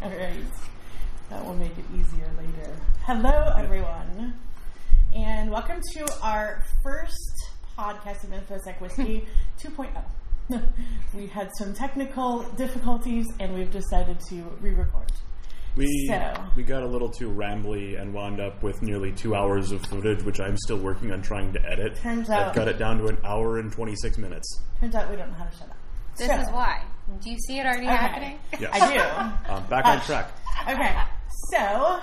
Alright. That will make it easier later. Hello, everyone. And welcome to our first podcast of InfoSec Whiskey 2.0. We had some technical difficulties and we've decided to re-record. We got a little too rambly and wound up with nearly 2 hours of footage, which I'm still working on trying to edit. Turns out... I've got it down to an hour and 26 minutes. Turns out we don't know how to shut up. This is why. Do you see it already happening? Yes. I do. Back on track. Okay. So,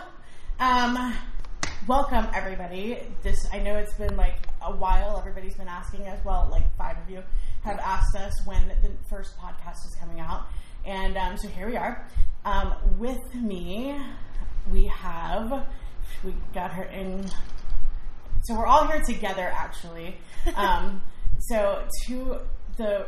welcome everybody. I know it's been like a while. Everybody's been asking us. Well, like 5 of you have asked us when the first podcast is coming out. And so here we are. With me, we got her in. So we're all here together, actually. So to the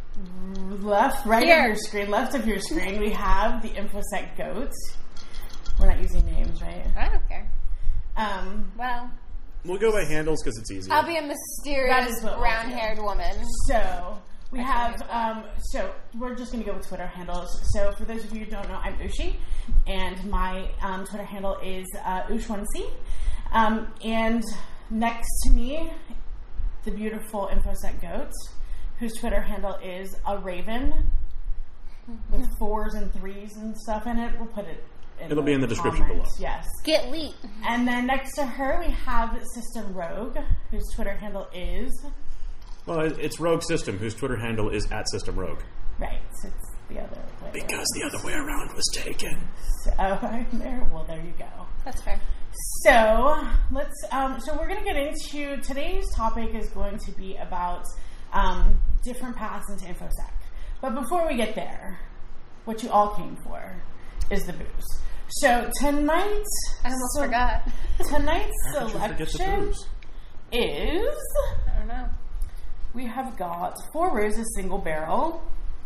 left of your screen, we have the InfoSec goat. We're not using names, right? I don't care. Well, we'll go by handles because it's easier. I'll be a mysterious brown-haired woman. So we have. So we're just going to go with Twitter handles. So for those of you who don't know, I'm Ushi, and my Twitter handle is Ush1C. And next to me, the beautiful InfoSec goat, whose Twitter handle is a raven with 4s and 3s and stuff in it. We'll put it. It'll be in the description below. Yes. Get leet. And then next to her, we have System Rogue, whose Twitter handle is. Well, it's Rogue System, whose Twitter handle is @SystemRogue. Right. So it's the other way. Because the other way around was taken. So, there you go. That's fair. So let's. So we're going to get into today's topic is going to be about different paths into InfoSec. But before we get there, what you all came for is the booze. So tonight, I almost forgot. Tonight's selection is. I don't know. We have got Four Roses Single Barrel.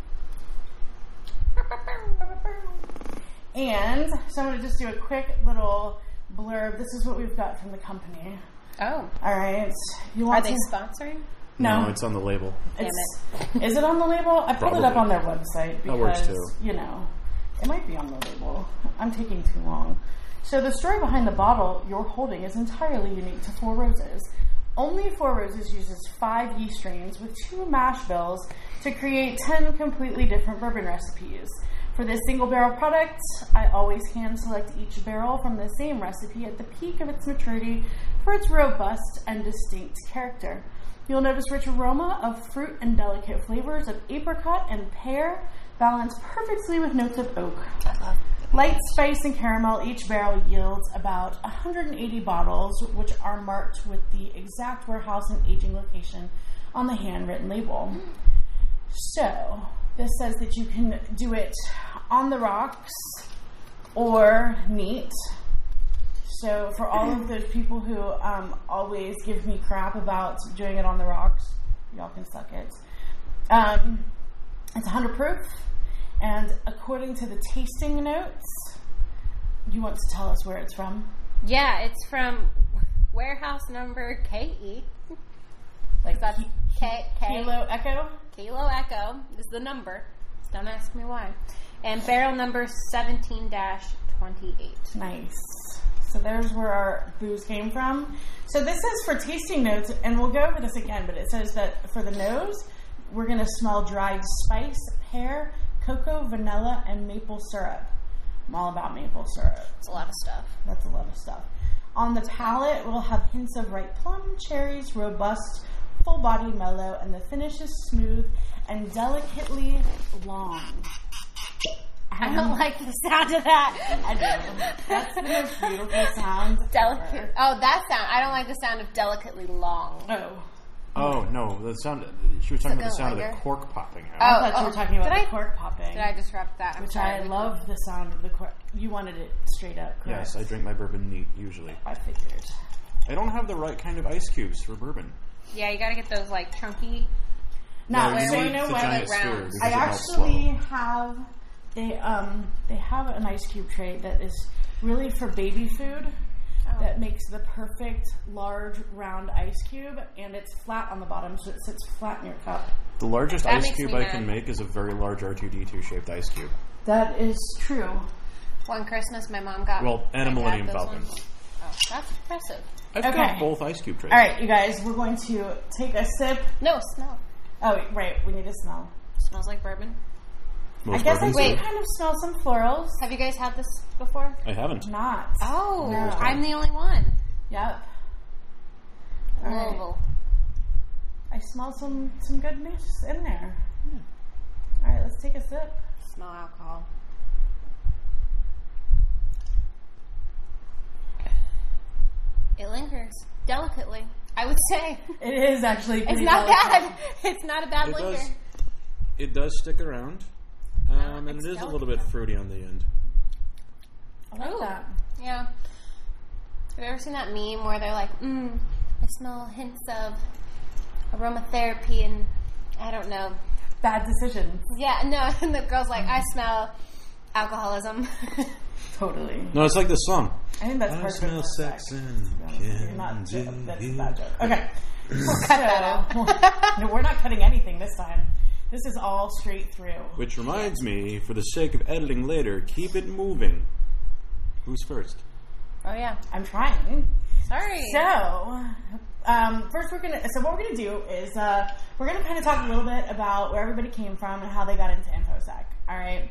And so I'm going to just do a quick little blurb. This is what we've got from the company. Oh. All right. Are they sponsoring? No, it's on the label. Damn it. Is it on the label? I pulled it up on their website because, that works too. It might be on the label. I'm taking too long. So the story behind the bottle you're holding is entirely unique to Four Roses. Only Four Roses uses 5 yeast strains with 2 mash bills to create 10 completely different bourbon recipes. For this single barrel product, I always hand select each barrel from the same recipe at the peak of its maturity for its robust and distinct character. You'll notice rich aroma of fruit and delicate flavors of apricot and pear balanced perfectly with notes of oak. Light spice and caramel, each barrel yields about 180 bottles, which are marked with the exact warehouse and aging location on the handwritten label. So, this says that you can do it on the rocks or neat. So, for all of those people who always give me crap about doing it on the rocks, y'all can suck it. It's 100 proof. And according to the tasting notes, you want to tell us where it's from? Yeah, it's from warehouse number KE. Like that's Kilo Echo? Kilo Echo is the number. Don't ask me why. And barrel number 17-28. Nice. So there's where our booze came from. So this is for tasting notes, and we'll go over this again, but it says that for the nose, we're going to smell dried spice, pear, cocoa, vanilla, and maple syrup. I'm all about maple syrup. It's a lot of stuff. That's a lot of stuff. On the palate, we'll have hints of ripe plum, cherries, robust, full body, mellow, and the finish is smooth and delicately long. I don't like the sound of that. I do. That's the most beautiful sound. Delicate. Ever. Oh, that sound. I don't like the sound of delicately long. Oh, no. The sound. She was talking about the sound of the cork popping out. I thought you were talking about the cork popping. Did I disrupt that? Which I love the sound of the cork. You wanted it straight up, correct? Yes, I drink my bourbon neat, usually. I figured. I don't have the right kind of ice cubes for bourbon. Yeah, you gotta get those, like, chunky. No, so you know what? I actually have... They have an ice cube tray that is really for baby food. That makes the perfect large round ice cube, and it's flat on the bottom, so it sits flat in your cup. The largest ice cube I can make is a very large R2-D2 shaped ice cube. That is true. One Christmas, my mom got... and a Millennium Falcon. Oh, that's impressive. I've got both ice cube trays. All right, you guys, we're going to take a sip. No, smell. Oh, right, we need to smell. Smells like bourbon. I guess I do kind of smell some florals. Have you guys had this before? I haven't. Not. Oh, no. I'm the only one. Yep. Louisville. I smell some goodness in there. All right, let's take a sip. Smell alcohol. It lingers delicately, I would say. It is actually pretty It's not delicate. bad. It's not a bad linger. It does stick around. And it is a little bit fruity on the end. I like that. Yeah. Have you ever seen that meme where they're like, I smell hints of aromatherapy and, I don't know. Bad decisions. Yeah, no, and the girl's like, I smell alcoholism. Totally. No, it's like this song. I think that's I part smell of it. sex and That's a bad joke. Okay. We'll cut that out. No, we're not cutting anything this time. This is all straight through. Which reminds me, for the sake of editing later, keep it moving. Who's first? Oh, yeah. I'm trying. Sorry. So, first what we're gonna do is we're gonna kind of talk a little bit about where everybody came from and how they got into InfoSec. All right.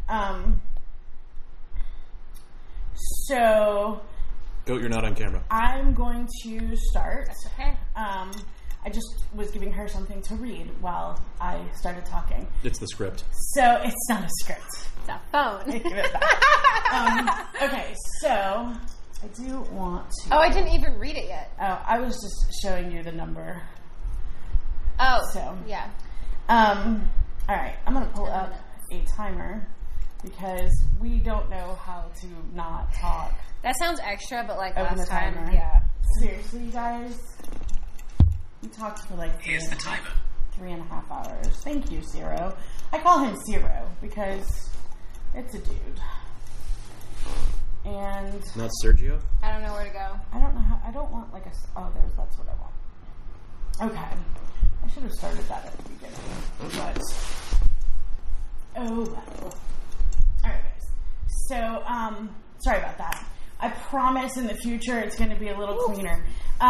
So, Goat, you're not on camera. I'm going to start. That's okay. I just was giving her something to read while I started talking. It's the script. So it's not a script. It's a phone. Give it back. Okay, so I do want to... Oh, I didn't even read it yet. Oh, I was just showing you the number. Oh, So. yeah. All right, I'm going to pull up a timer because we don't know how to not talk. That sounds extra, but like Open last the time, timer. yeah. Seriously, you guys? We talked for like Here's the timer. 3.5 hours. Thank you, Zero. I call him Zero because it's a dude. And Not Sergio? I don't know where to go. I don't know how, I don't want like that's what I want. Okay. I should have started that at the beginning. But, oh well. Alright guys. So, sorry about that. I promise in the future it's going to be a little cleaner.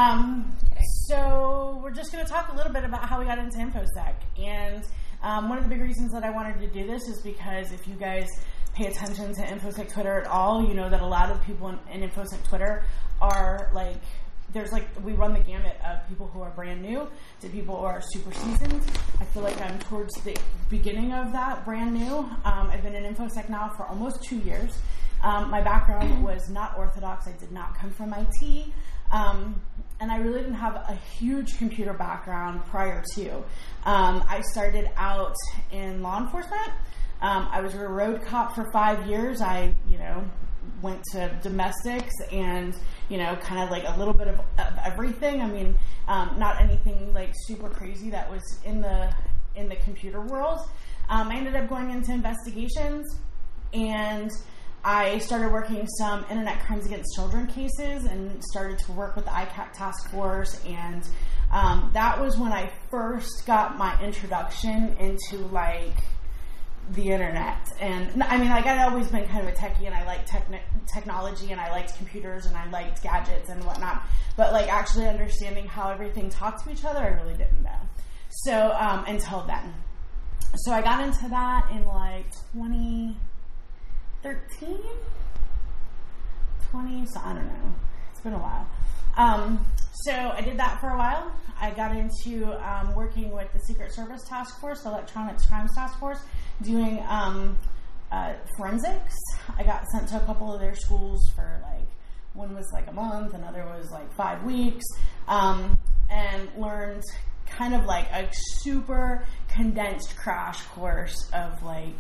So we're just going to talk a little bit about how we got into InfoSec. And one of the big reasons that I wanted to do this is because if you guys pay attention to InfoSec Twitter at all, you know that a lot of people in InfoSec Twitter are like, we run the gamut of people who are brand new to people who are super seasoned. I feel like I'm towards the beginning of that, brand new. I've been in InfoSec now for almost 2 years. My background was not orthodox. I did not come from IT. And I really didn't have a huge computer background prior to. I started out in law enforcement. I was a road cop for 5 years. I, went to domestics and, kind of like a little bit of everything. I mean, not anything like super crazy that was in the computer world. I ended up going into investigations and I started working some internet crimes against children cases and started to work with the ICAC task force. And that was when I first got my introduction into like the internet. And I mean, like I'd always been kind of a techie and I liked technology and I liked computers and I liked gadgets and whatnot. But like actually understanding how everything talked to each other, I really didn't know. So until then. So I got into that in like 2013? 20, so I don't know. It's been a while. So I did that for a while. I got into working with the Secret Service Task Force, the Electronics Crimes Task Force, doing forensics. I got sent to a couple of their schools for like, one was like a month, another was like 5 weeks, and learned kind of like a super condensed crash course of like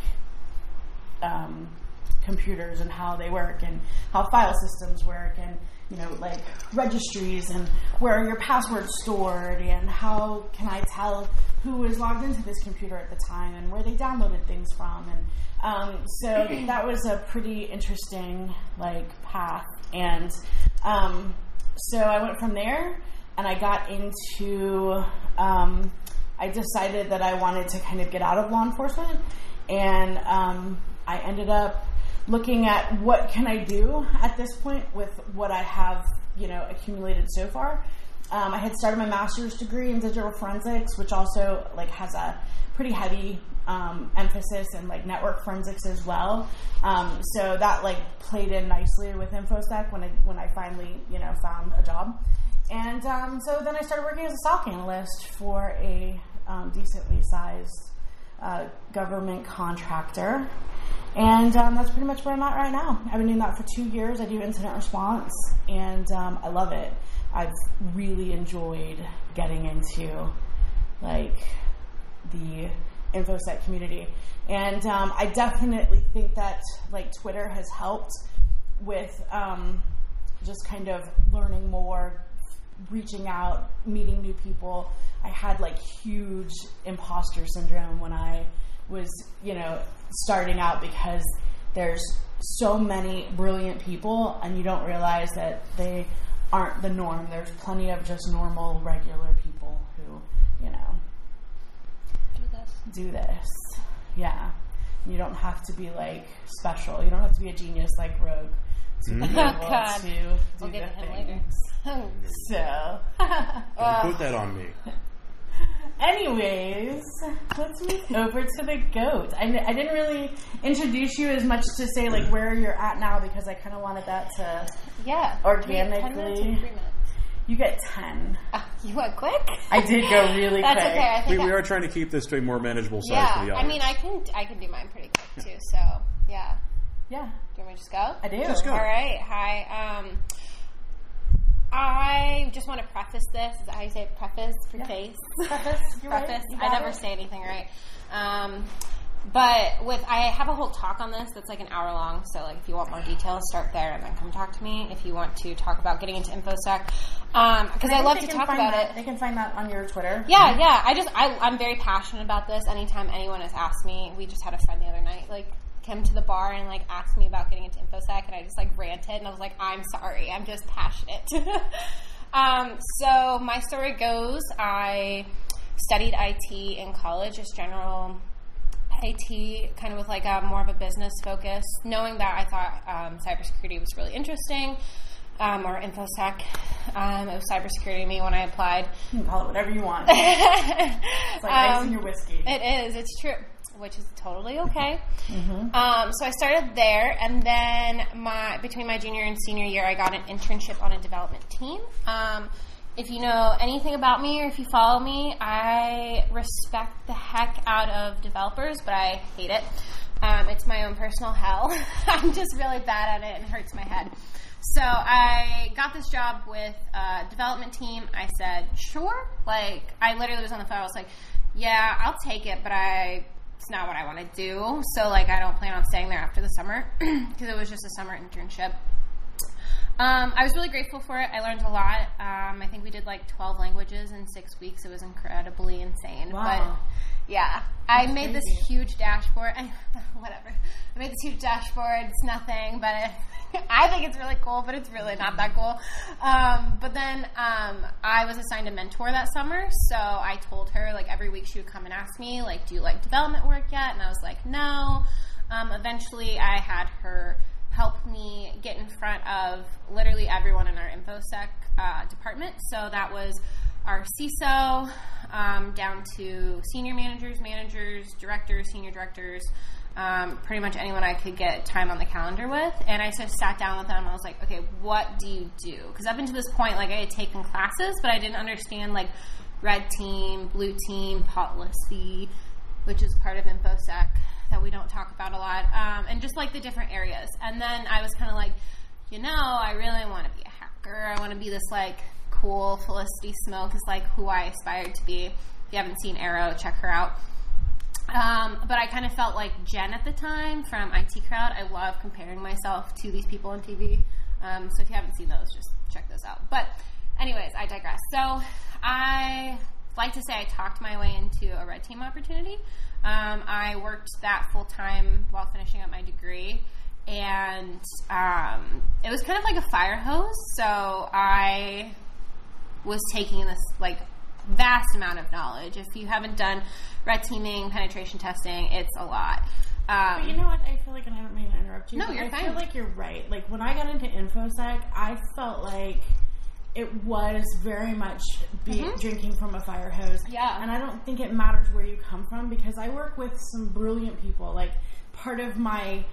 computers and how they work and how file systems work and like registries and where are your passwords stored and how can I tell who is logged into this computer at the time and where they downloaded things from. And so that was a pretty interesting like path. And so I went from there and I got into I decided that I wanted to kind of get out of law enforcement, and I ended up looking at what can I do at this point with what I have, accumulated so far. I had started my master's degree in digital forensics, which also like has a pretty heavy emphasis in like network forensics as well. So that like played in nicely with InfoSec when I finally found a job. And so then I started working as a SOC analyst for a decently sized government contractor. And that's pretty much where I'm at right now. I've been doing that for 2 years. I do incident response, and I love it. I've really enjoyed getting into like the InfoSec community, and I definitely think that like Twitter has helped with just kind of learning more, reaching out, meeting new people. I had like huge imposter syndrome when I was starting out, because there's so many brilliant people and you don't realize that they aren't the norm. There's plenty of just normal, regular people who, do this. Yeah. You don't have to be like special. You don't have to be a genius like Rogue to be able to do we'll the get to him things. later. So Don't put that on me. anyways, let's move over to the GOAT. I didn't really introduce you as much to say like where you're at now, because I kind of wanted that to organically. 10 minutes or 3 minutes? You get 10. You went quick? I did go really That's quick. okay. I think We are trying to keep this to a more manageable size for the audience. I mean, I can do mine pretty quick too. So yeah. Yeah. Do you want me to just go? I do. Just go. All right. Hi. I just want to preface this. Is that how you say it? Preface? Preface? Preface. You're right. Preface. You I got never it. say anything right. But I have a whole talk on this that's like an hour long. So like if you want more details, start there and then come talk to me. If you want to talk about getting into InfoSec, because I love to talk about it. They can find that on your Twitter. Yeah. I'm very passionate about this. Anytime anyone has asked me, we just had a friend the other night, like, came to the bar and like asked me about getting into InfoSec, and I just like ranted, and I was like, I'm sorry, I'm just passionate. So my story goes, I studied IT in college, just general IT, kind of with like more of a business focus, knowing that I thought cybersecurity was really interesting, or InfoSec. It was cybersecurity to me when I applied. You can call it whatever you want. It's like ice in your whiskey. It is. It's true. Which is totally okay. Mm-hmm. So I started there, and then between my junior and senior year, I got an internship on a development team. If you know anything about me or if you follow me, I respect the heck out of developers, but I hate it. It's my own personal hell. I'm just really bad at it, and it hurts my head. So I got this job with a development team. I said, sure. Like, I literally was on the phone. I was like, yeah, I'll take it, but it's not what I want to do. So, like, I don't plan on staying there after the summer because it was just a summer internship. I was really grateful for it. I learned a lot. I think we did like 12 languages in 6 weeks. It was incredibly insane. Wow. But yeah, I made this huge dashboard. Whatever. I made this huge dashboard. It's nothing, but I think it's really cool, but it's really not that cool. But then I was assigned a mentor that summer, so I told her, like, every week she would come and ask me, like, do you like development work yet? And I was like, no. Eventually I had her help me get in front of literally everyone in our InfoSec department. So that was our CISO, down to senior managers, directors, senior directors, pretty much anyone I could get time on the calendar with. And I just sat down with them and I was like, okay, what do you do? Because up until this point, like, I had taken classes, but I didn't understand, like, red team, blue team, policy, which is part of InfoSec that we don't talk about a lot, and just, like, the different areas. And then I was kind of like, I really want to be a hacker. I want to be this, like, cool Felicity Smoke is, like, who I aspired to be. If you haven't seen Arrow, check her out. But I kind of felt like Jen at the time from IT Crowd. I love comparing myself to these people on TV. So if you haven't seen those, just check those out. But anyways, I digress. So I like to say I talked my way into a red team opportunity. I worked that full time while finishing up my degree, and it was kind of like a fire hose. So I was taking in this, like, vast amount of knowledge. If you haven't done red teaming, penetration testing, it's a lot. But you know what? I feel like, and I don't mean to interrupt you. No, you're fine. I feel like you're right. Like, when I got into InfoSec, I felt like it was very much drinking from a fire hose. Yeah. And I don't think it matters where you come from, because I work with some brilliant people. Like, part of my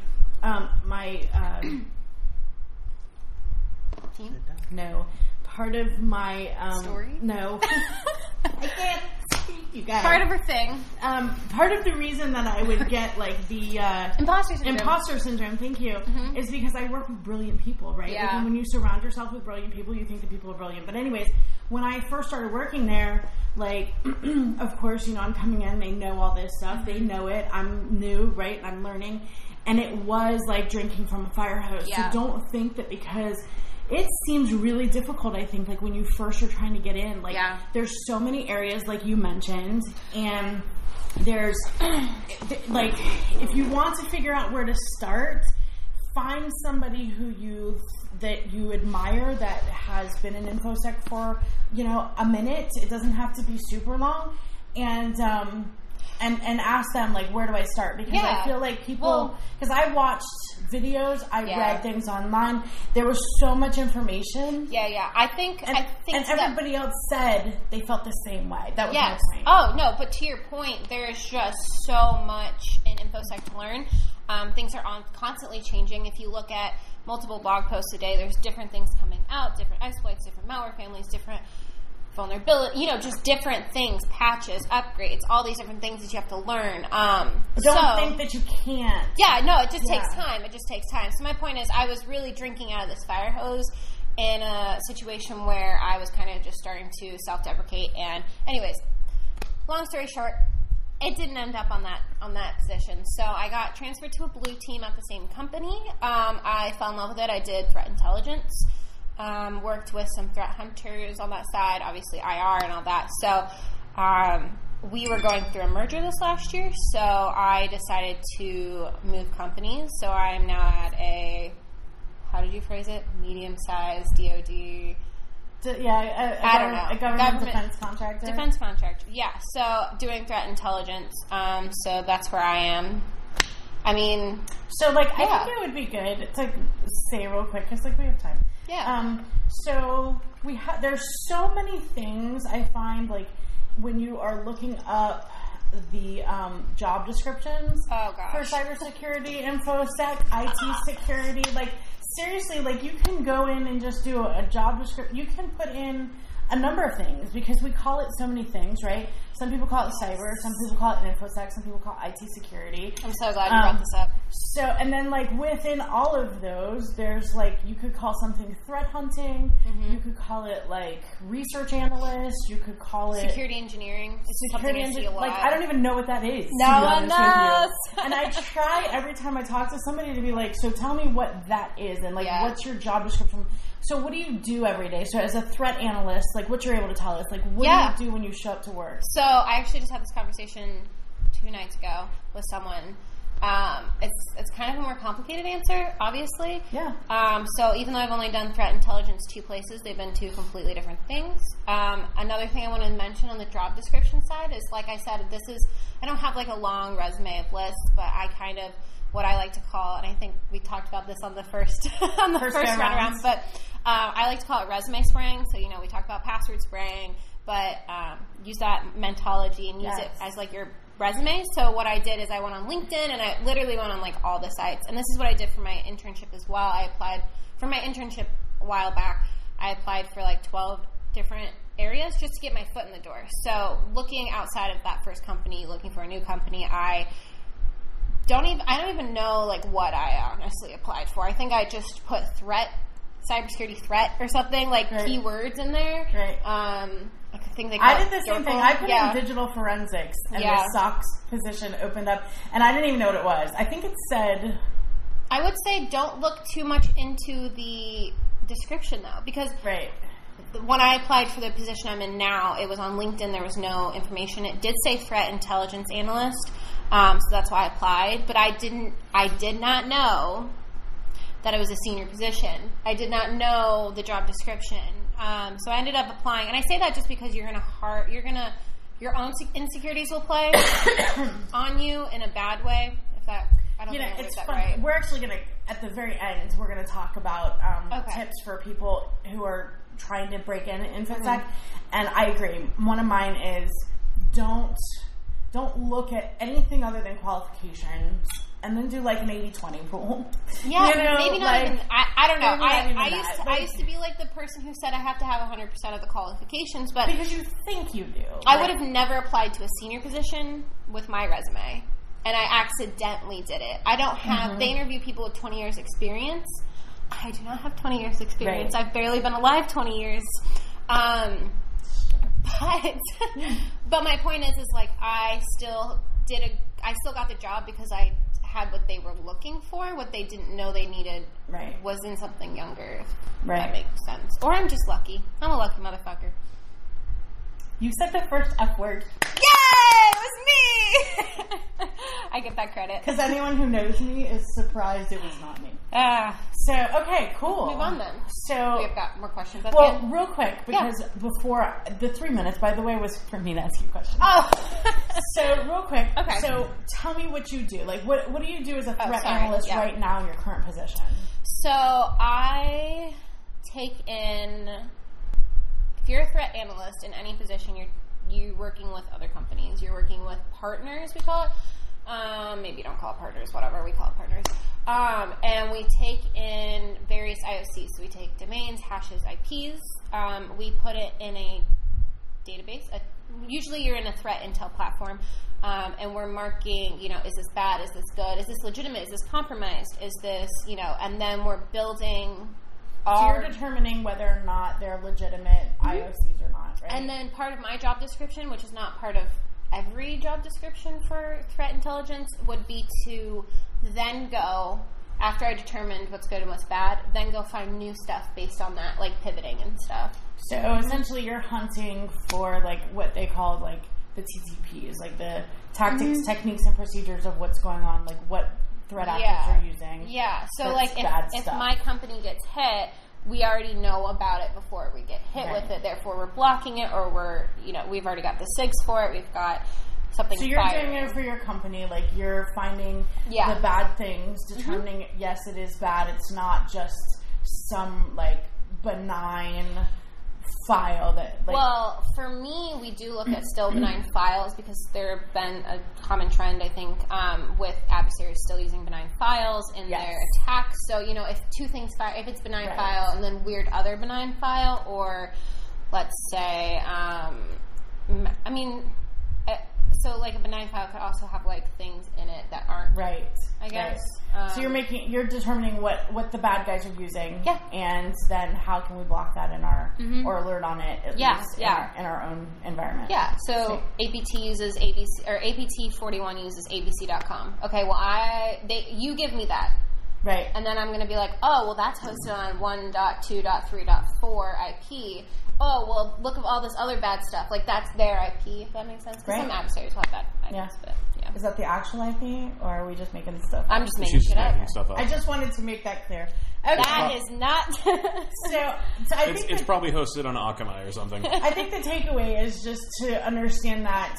Team? No. Part of my story? No. I can't speak, you guys. Part of her thing. Part of the reason that I would get like the imposter syndrome, thank you, is because I work with brilliant people, right? Yeah. Like, and when you surround yourself with brilliant people, you think the people are brilliant. But anyways, when I first started working there, like, of course, you know, I'm coming in, they know all this stuff, they know it, I'm new, right? And I'm learning. And it was like drinking from a fire hose. Yeah. So don't think that because it seems really difficult, I think, like when you first are trying to get in. Like, there's so many areas, like you mentioned, and there's, like, if you want to figure out where to start, find somebody that you admire that has been in InfoSec for, you know, a minute. It doesn't have to be super long. And ask them, like, where do I start? Because I feel like people, because I watched videos, I read things online, there was so much information. I think everybody else said they felt the same way. That was my point. Oh, no, but to your point, there's just so much in InfoSec to learn. Things are constantly changing. If you look at multiple blog posts a day, there's different things coming out, different exploits, different malware families, different vulnerability, you know, just different things, patches, upgrades, all these different things that you have to learn. Don't think that you can't. Yeah, no, it just takes time. It just takes time. So my point is, I was really drinking out of this fire hose in a situation where I was kind of just starting to self-deprecate. And anyways, long story short, it didn't end up on that position. So I got transferred to a blue team at the same company. I fell in love with it. I did threat intelligence. Worked with some threat hunters on that side, obviously IR and all that. So we were going through a merger this last year, so I decided to move companies. So I am now at a, how did you phrase it? Medium-sized DoD. I don't know. A government defense contractor. Defense contractor, yeah. So doing threat intelligence. So that's where I am. I mean, so like, I think it would be good to say real quick, because like we have time. Yeah. So there's so many things I find, like, when you are looking up the job descriptions for cybersecurity, InfoSec, IT security, like, seriously, like, you can go in and just do a job description. You can put in a number of things, because we call it so many things, right? Some people call it cyber, some people call it InfoSec, some people call it IT security. I'm so glad you brought this up. So, and then, like, within all of those, there's, like, you could call something threat hunting, you could call it, like, research analyst, you could call it security engineering. Security engineering, like, I don't even know what that is. No one knows. And I try every time I talk to somebody to be like, so tell me what that is, and, like, what's your job description? So what do you do every day? So as a threat analyst, like, what you're able to tell us, like, what do you do when you show up to work? So I actually just had this conversation 2 nights ago with someone. It's kind of a more complicated answer, obviously. Yeah. So even though I've only done threat intelligence 2 places, they've been 2 completely different things. Another thing I want to mention on the job description side is, like I said, I don't have like a long resume of lists, but I kind of, what I like to call, and I think we talked about this on the first run around, but I like to call it resume spraying. So, you know, we talk about password spraying, but use that mentology and use it as like your resume. So what I did is I went on LinkedIn, and I literally went on like all the sites. And this is what I did for my internship as well. I applied for my internship a while back. I applied for like 12 different areas just to get my foot in the door. So looking outside of that first company, looking for a new company, I don't even know like what I honestly applied for. I think I just put cybersecurity threat or something, like keywords in there. Right. I did the same thing. I put in digital forensics, and the SOC position opened up, and I didn't even know what it was. I think it said... I would say don't look too much into the description, though, because when I applied for the position I'm in now, it was on LinkedIn. There was no information. It did say threat intelligence analyst, so that's why I applied, but I did not know that it was a senior position. I did not know the job description. So I ended up applying, and I say that just because your own insecurities will play on you in a bad way. If that I don't think it's that fun. right. We're actually going to, at the very end, we're going to talk about tips for people who are trying to break in InfoSec. And I agree. One of mine is don't look at anything other than qualifications, and then do like an 80-20 rule. Yeah, maybe not even. I don't know. I used to be like the person who said I have to have 100% of the qualifications, but because you think you do. I would have never applied to a senior position with my resume, and I accidentally did it. I don't have. They interview people with 20 years experience. I do not have 20 years experience. Right. I've barely been alive 20 years. But my point is like I still got the job because I had what they were looking for. What they didn't know they needed was in something younger. Right. That makes sense. Or I'm just lucky. I'm a lucky motherfucker. You said the first F word. Yay! It was me! I get that credit. Because anyone who knows me is surprised it was not me. So, okay, cool. Let's move on then. So, we've got more questions at the end. Real quick, because before, the 3 minutes, by the way, was for me to ask you questions. Oh! So, real quick. Okay. So, tell me what you do. Like, what do you do as a threat analyst right now in your current position? So, I take in... If you're a threat analyst in any position, you're working with other companies. You're working with partners, we call it. Maybe you don't call it partners, whatever, we call it partners. And we take in various IOCs. So we take domains, hashes, IPs. We put it in a database. Usually you're in a threat intel platform. And we're marking, is this bad? Is this good? Is this legitimate? Is this compromised? Is this, and then we're building... So you're determining whether or not they're legitimate IOCs or not, right? And then part of my job description, which is not part of every job description for threat intelligence, would be to then go, after I determined what's good and what's bad, then go find new stuff based on that, like pivoting and stuff. So essentially you're hunting for like what they call like the TTPs, like the tactics, techniques, and procedures of what's going on, like what threat actors are using. Yeah. So like if my company gets hit, we already know about it before we get hit with it. Therefore, we're blocking it, or we've already got the SIGs for it. We've got something. So you're doing it for your company. Like you're finding the bad things, determining yes, it is bad. It's not just some like benign file that well, for me, we do look at still benign files because there have been a common trend, I think, with adversaries still using benign files in their attacks. So, if two things fire, if it's benign file and then weird other benign file, or let's say, so like a benign file could also have like things in it that aren't I guess. So you're determining what the bad guys are using, and then how can we block that in our or alert on it at least in our own environment. Yeah. So APT uses ABC, or APT41 uses ABC.com. Okay. Well, you give me that. Right. And then I'm going to be like, oh, well, that's hosted on 1.2.3.4 IP. Oh, well, look at all this other bad stuff. Like, that's their IP, if that makes sense. Because some adversaries will have that IP. But, is that the actual IP, or are we just making stuff up? I'm just making shit up. I just wanted to make that clear. Okay. That is not... so I think it's probably hosted on Akamai or something. I think the takeaway is just to understand that...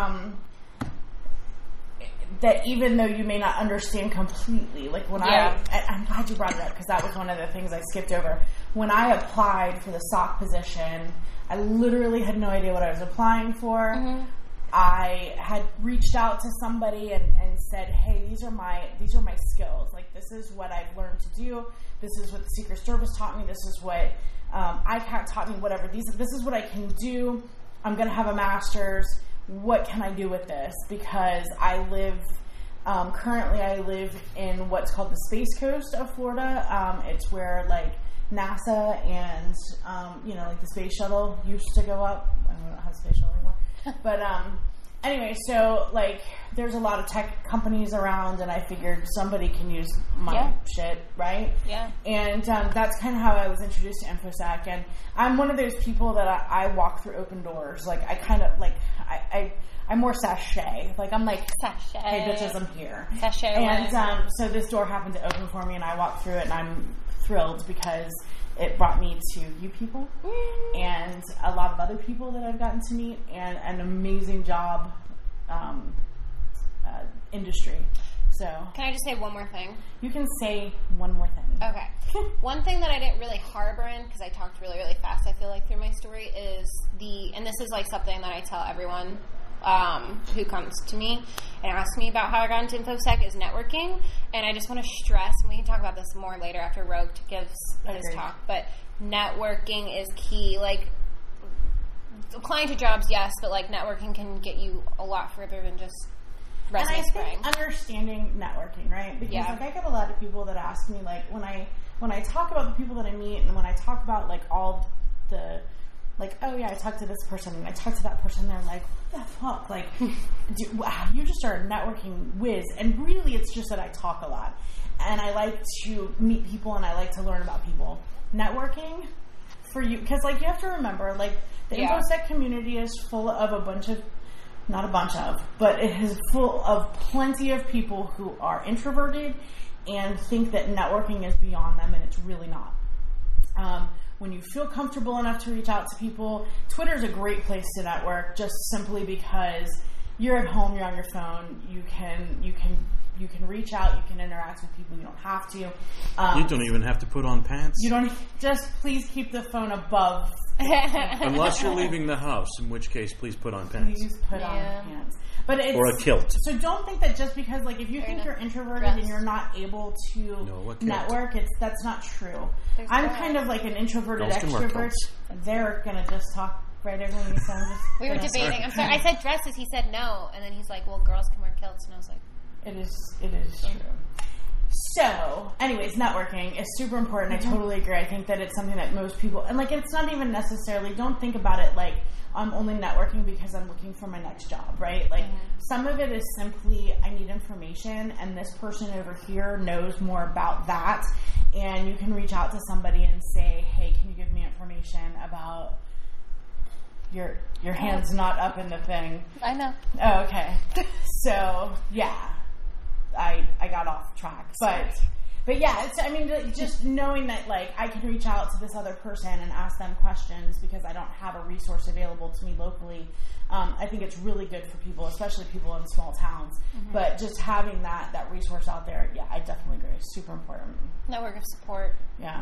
that even though you may not understand completely, like when I'm glad you brought it up because that was one of the things I skipped over. When I applied for the SOC position, I literally had no idea what I was applying for. I had reached out to somebody and said, hey, these are my skills. Like, this is what I've learned to do. This is what the Secret Service taught me. This is what ICAT taught me, whatever. This is what I can do. I'm going to have a master's. What can I do with this? Because I live, currently I live in what's called the Space Coast of Florida. It's where like NASA and, like the space shuttle used to go up. I don't have a space shuttle anymore. But anyway, so like there's a lot of tech companies around and I figured somebody can use my shit, right? Yeah. And that's kind of how I was introduced to InfoSec. And I'm one of those people that I walk through open doors. Like I kind of like, I'm more sachet. Like I'm like, sachet. Hey bitches, I'm here. Sachet. And so this door happened to open for me and I walked through it and I'm thrilled because it brought me to you people and a lot of other people that I've gotten to meet and an amazing job industry. So can I just say one more thing? You can say one more thing. Okay. One thing that I didn't really harbor in, because I talked really, really fast, I feel like, through my story, is and this is like something that I tell everyone who comes to me and asks me about how I got into InfoSec, is networking. And I just want to stress, and we can talk about this more later after Rogue gives his talk, but networking is key. Like, applying to jobs, yes, but like networking can get you a lot further than just resume spraying. And I think understanding networking, right? Because like I get a lot of people that ask me, like, when I talk about the people that I meet, and when I talk about like all the, like, oh yeah, I talked to this person and I talked to that person, they're like, what the fuck? Like, wow, you just are a networking whiz. And really, it's just that I talk a lot, and I like to meet people, and I like to learn about people. Networking for you, because like you have to remember, like, the InfoSec community is full of but it is full of plenty of people who are introverted and think that networking is beyond them, and it's really not. When you feel comfortable enough to reach out to people, Twitter is a great place to network, just simply because you're at home, you're on your phone, you can reach out, you can interact with people, you don't have to. You don't even have to put on pants. You don't, just please keep the phone above. Unless you're leaving the house, in which case, please put on pants. Please put on pants. But it's, or a kilt. So don't think that just because, like, if you think you're introverted and you're not able to network, that's not true. I'm kind of like an introverted extrovert. They're going to just talk right over me. So we were debating. I'm sorry. I said dresses. He said no. And then he's like, well, girls can wear kilts. And I was like, it is true. So, anyways, networking is super important. I totally agree. I think that it's something that most people, and like, it's not even necessarily, don't think about it like I'm only networking because I'm looking for my next job, right? Like, some of it is simply, I need information, and this person over here knows more about that, and you can reach out to somebody and say, hey, can you give me information about your hand's not up in the thing? I know. Oh, okay. So, yeah. I got off track, but yeah, it's, I mean, just knowing that, like, I can reach out to this other person and ask them questions because I don't have a resource available to me locally. I think it's really good for people, especially people in small towns. But just having that resource out there, yeah, I definitely agree. It's super important. Network of support. Yeah.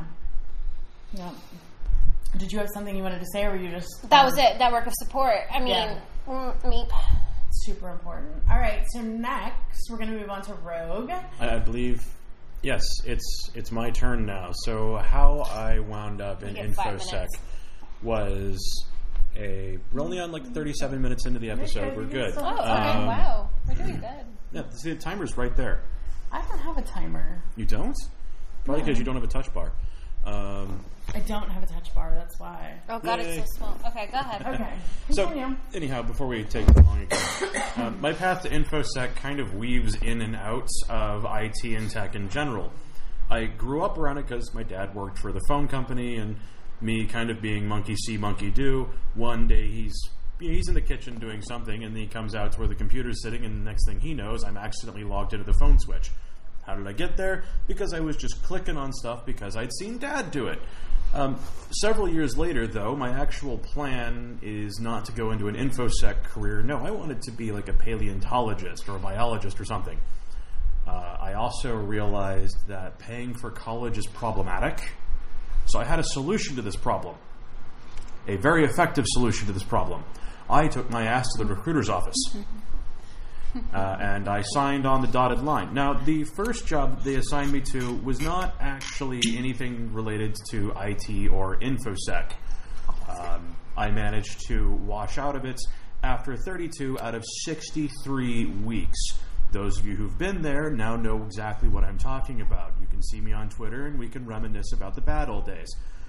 Did you have something you wanted to say, or were you just... That was it. Network of support. I mean, meep. Super important. All right, so next we're going to move on to Rogue. I believe, yes, it's my turn now. So how I wound up in InfoSec was we're only on like 37 minutes into the episode. We're good. Oh, okay, wow. We're doing good. Yeah, see, the timer's right there. I don't have a timer. You don't? Probably because you don't have a touch bar. I don't have a touch bar, that's why. Oh god, it's so small. Okay, go ahead. Okay, continue. So, anyhow, before we take too long again, my path to InfoSec kind of weaves in and out of IT and tech in general. I grew up around it because my dad worked for the phone company, and me kind of being monkey see, monkey do, one day he's in the kitchen doing something, and then he comes out to where the computer's sitting, and the next thing he knows, I'm accidentally logged into the phone switch. How did I get there? Because I was just clicking on stuff because I'd seen Dad do it. Several years later, though, my actual plan is not to go into an InfoSec career. No, I wanted to be like a paleontologist or a biologist or something. I also realized that paying for college is problematic. So I had a solution to this problem. A very effective solution to this problem. I took my ass to the recruiter's office. And I signed on the dotted line. Now, the first job that they assigned me to was not actually anything related to IT or InfoSec. I managed to wash out of it after 32 out of 63 weeks. Those of you who've been there now know exactly what I'm talking about. You can see me on Twitter and we can reminisce about the bad old days.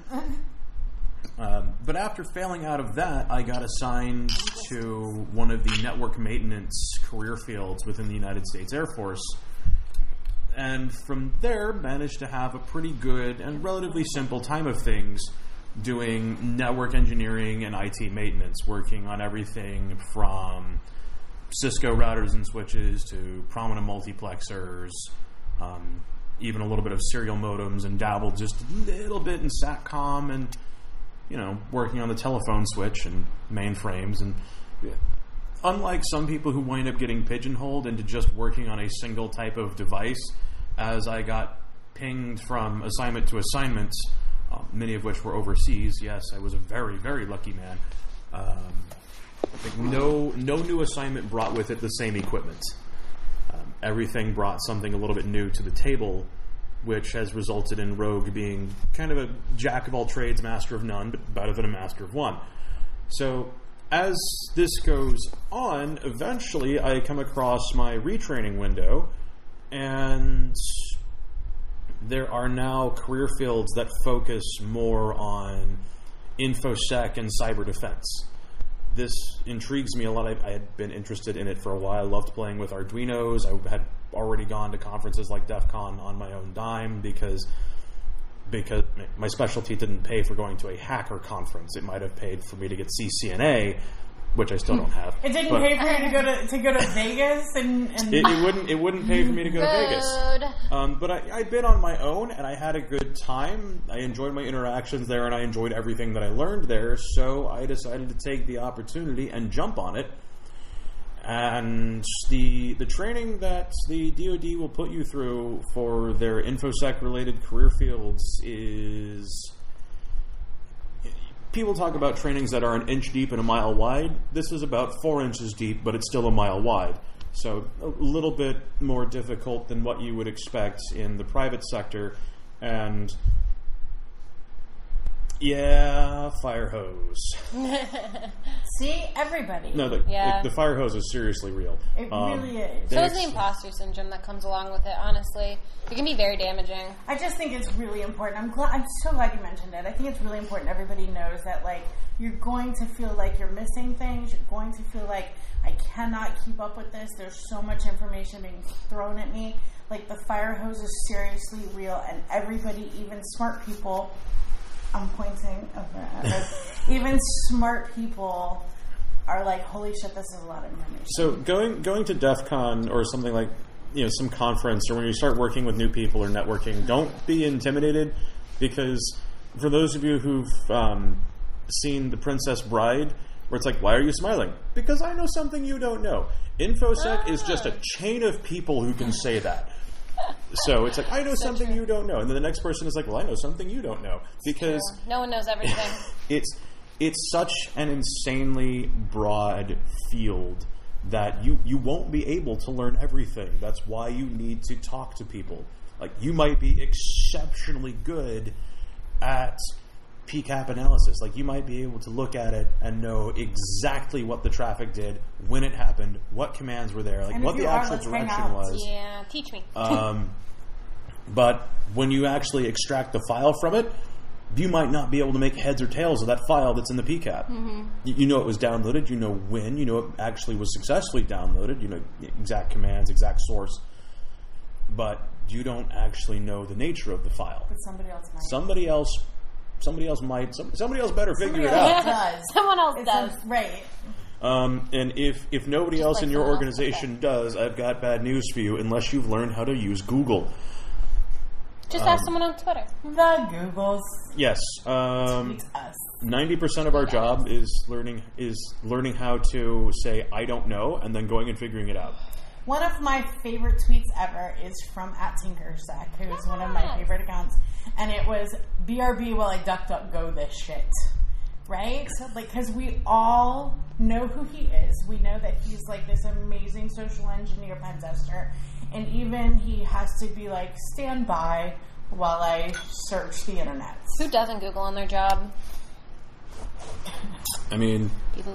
But after failing out of that, I got assigned to one of the network maintenance career fields within the United States Air Force. And from there, managed to have a pretty good and relatively simple time of things doing network engineering and IT maintenance, working on everything from Cisco routers and switches to prominent multiplexers, even a little bit of serial modems, and dabbled just a little bit in SATCOM and, you know, working on the telephone switch and mainframes. And unlike some people who wind up getting pigeonholed into just working on a single type of device, as I got pinged from assignment to assignment, many of which were overseas. Yes, I was a very, very lucky man. No new assignment brought with it the same equipment. Everything brought something a little bit new to the table, which has resulted in Rogue being kind of a jack of all trades, master of none, but better than a master of one. So as this goes on, eventually I come across my retraining window, and there are now career fields that focus more on InfoSec and cyber defense. This intrigues me a lot. I had been interested in it for a while. I loved playing with Arduinos. I had already gone to conferences like DEF CON on my own dime because my specialty didn't pay for going to a hacker conference. It might have paid for me to get CCNA, which I still don't have. It didn't pay for you to go to Vegas, and it wouldn't pay for me to go to Vegas. But I'd been on my own, and I had a good time. I enjoyed my interactions there, and I enjoyed everything that I learned there. So I decided to take the opportunity and jump on it. And the training that the DoD will put you through for their InfoSec related career fields is. People talk about trainings that are an inch deep and a mile wide. This is about 4 inches deep, but it's still a mile wide. So a little bit more difficult than what you would expect in the private sector. And yeah, fire hose. See, everybody. No, the fire hose is seriously real. It really is. So is the imposter syndrome that comes along with it, honestly. It can be very damaging. I just think it's really important. I'm so glad you mentioned it. I think it's really important everybody knows that, like, you're going to feel like you're missing things. You're going to feel like, I cannot keep up with this. There's so much information being thrown at me. Like, the fire hose is seriously real, and everybody, even smart people, I'm pointing over at us, even smart people are like, holy shit, this is a lot of information. So going to DEF CON or something like, some conference, or when you start working with new people or networking, don't be intimidated, because for those of you who've seen The Princess Bride, where it's like, why are you smiling? Because I know something you don't know. InfoSec is just a chain of people who can say that. So it's like, I know something you don't know. And then the next person is like, well, I know something you don't know. Because no one knows everything. It's such an insanely broad field that you won't be able to learn everything. That's why you need to talk to people. Like, you might be exceptionally good at PCAP analysis. Like, you might be able to look at it and know exactly what the traffic did, when it happened, what commands were there, like what the actual direction was. Yeah, teach me. But when you actually extract the file from it, you might not be able to make heads or tails of that file that's in the PCAP. Mm-hmm. You know it was downloaded, you know when, you know it actually was successfully downloaded, you know exact commands, exact source, but you don't actually know the nature of the file. But somebody else might. Somebody else might. Somebody else better figure it out. Does. Someone else does. Right. And if nobody else in your organization does, I've got bad news for you, unless you've learned how to use Google. Just ask someone on Twitter. The Googles. Yes. Tweet us. 90% of our job is learning how to say, I don't know, and then going and figuring it out. One of my favorite tweets ever is from @TinkerSec, who's one of my favorite accounts. And it was, BRB while I DuckDuckGo this shit. Right? So, like, because we all know who he is. We know that he's, like, this amazing social engineer pen tester. And even he has to be, like, stand by while I search the internet. Who doesn't Google on their job? I mean,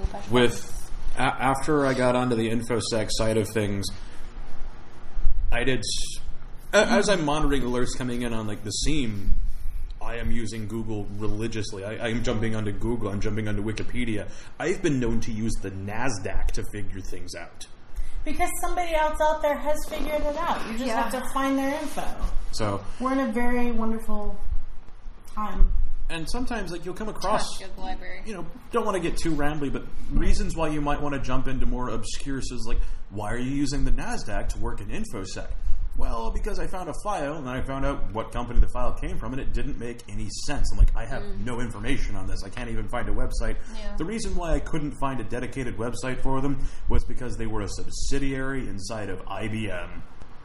after I got onto the InfoSec side of things, I did... As I'm monitoring alerts coming in on, like, the SEAM, I am using Google religiously. I'm jumping onto Google. I'm jumping onto Wikipedia. I've been known to use the NASDAQ to figure things out. Because somebody else out there has figured it out. You just have to find their info. So we're in a very wonderful time. And sometimes, like, you'll come across, Google library. Don't want to get too rambly, but reasons why you might want to jump into more obscure. So, like, why are you using the NASDAQ to work in InfoSec? well, because I found a file, and then I found out what company the file came from, and it didn't make any sense. I'm like, I have no information on this. I can't even find a website. Yeah. The reason why I couldn't find a dedicated website for them was because they were a subsidiary inside of IBM.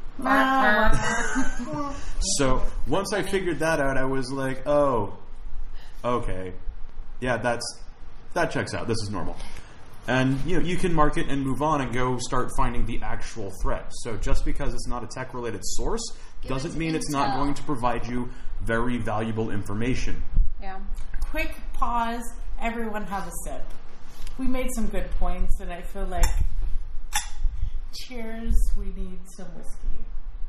So once I figured that out, I was like, oh, okay. Yeah, that checks out. This is normal. And you can mark it and move on and go start finding the actual threat. So just because it's not a tech-related source doesn't mean it's not going to provide you very valuable information. Yeah. Quick pause. Everyone have a sip. We made some good points, and I feel like cheers. We need some whiskey.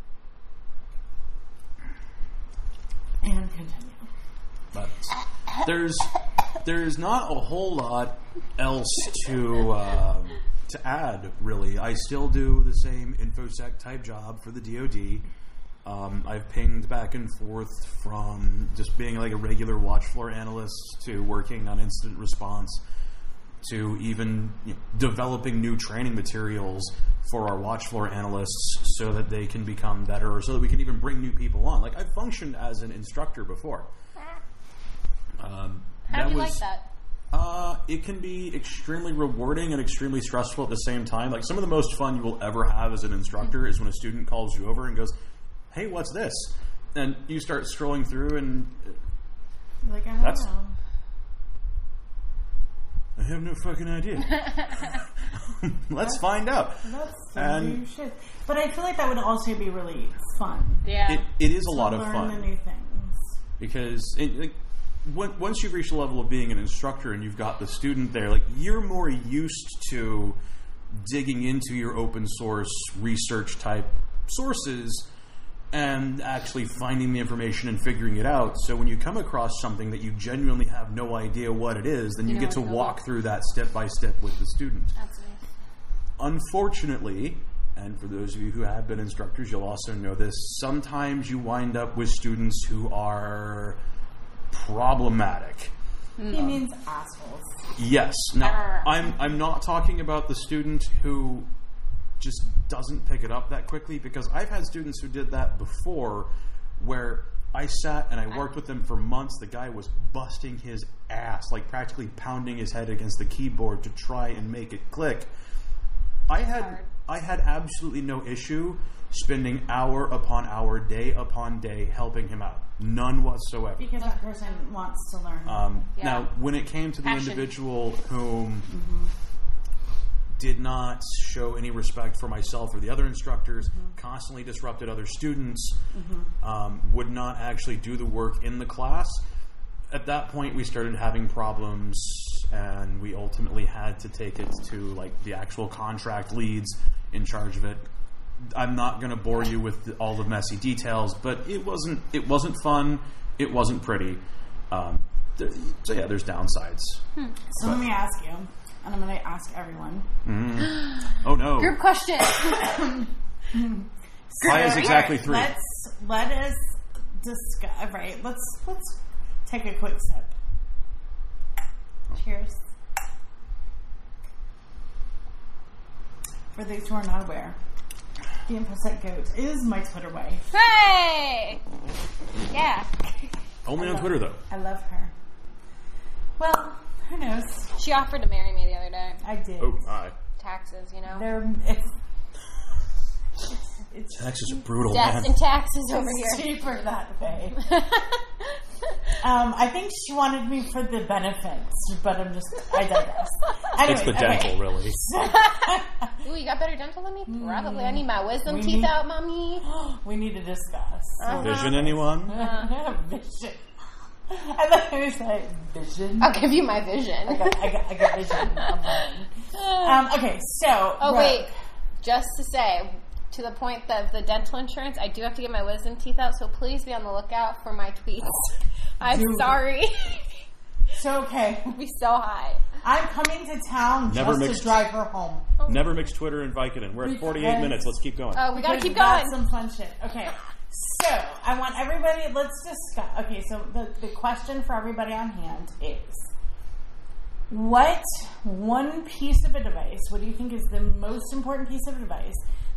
And continue. But there's not a whole lot else to add, really. I still do the same InfoSec type job for the DoD. I've pinged back and forth from just being like a regular watch floor analyst to working on incident response to even developing new training materials for our watch floor analysts so that they can become better, or so that we can even bring new people on. Like, I've functioned as an instructor before. How do you like that? It can be extremely rewarding and extremely stressful at the same time. Like, some of the most fun you will ever have as an instructor is when a student calls you over and goes, hey, what's this? And you start scrolling through and Like, I don't know. I have no fucking idea. Let's find out. That's some new shit. But I feel like that would also be really fun. Yeah. It is a lot of learn fun. the new things. Because once you've reached the level of being an instructor and you've got the student there, like, you're more used to digging into your open source research type sources and actually finding the information and figuring it out. So when you come across something that you genuinely have no idea what it is, then you get to walk through that step by step with the student. Absolutely. Unfortunately, and for those of you who have been instructors, you'll also know this, sometimes you wind up with students who are problematic. He means assholes. Yes. Now, I'm not talking about the student who just doesn't pick it up that quickly, because I've had students who did that before, where I sat and I worked with them for months. The guy was busting his ass, like practically pounding his head against the keyboard to try and make it click. I had absolutely no issue spending hour upon hour, day upon day helping him out. None whatsoever. Because that person wants to learn. Now, when it came to the individual whom did not show any respect for myself or the other instructors, constantly disrupted other students, would not actually do the work in the class, at that point we started having problems, and we ultimately had to take it to like the actual contract leads in charge of it. I'm not going to bore you with all the messy details, but it wasn't fun. It wasn't pretty. So yeah, there's downsides. So let me ask you, and I'm going to ask everyone. Oh no! Group question. Why is exactly 3? Let us discuss. Right. Let's take a quick sip. Cheers. For those who are not aware, the InfoSec Goat is my Twitter wife. Hey! Yeah. Only on Twitter, though. I love her. Well, who knows? She offered to marry me the other day. I did. Oh, my. Taxes, you know? It's Taxes are brutal, Death man. and taxes over it's here. cheaper that way. I think she wanted me for the benefits, but I digress. Anyway, It's the dental, really. Ooh, you got better dental than me? Probably. I need my wisdom teeth out, mommy. We need to discuss. Vision, anyone? Vision. And then I was like, vision? I'll give you my vision. I got vision. Okay, so... Oh, wait. Just to say, to the point that the dental insurance, I do have to get my wisdom teeth out, so please be on the lookout for my tweets. I'm sorry. So, okay. It'll be so high. I'm coming to town to drive her home. Never mix Twitter and Vicodin. We're at 48 minutes. Let's keep going. Oh, we gotta keep That's going. some fun shit. Okay. So, I want everybody, let's discuss. Okay, so the question for everybody on hand is, what one piece of advice, what do you think is the most important piece of advice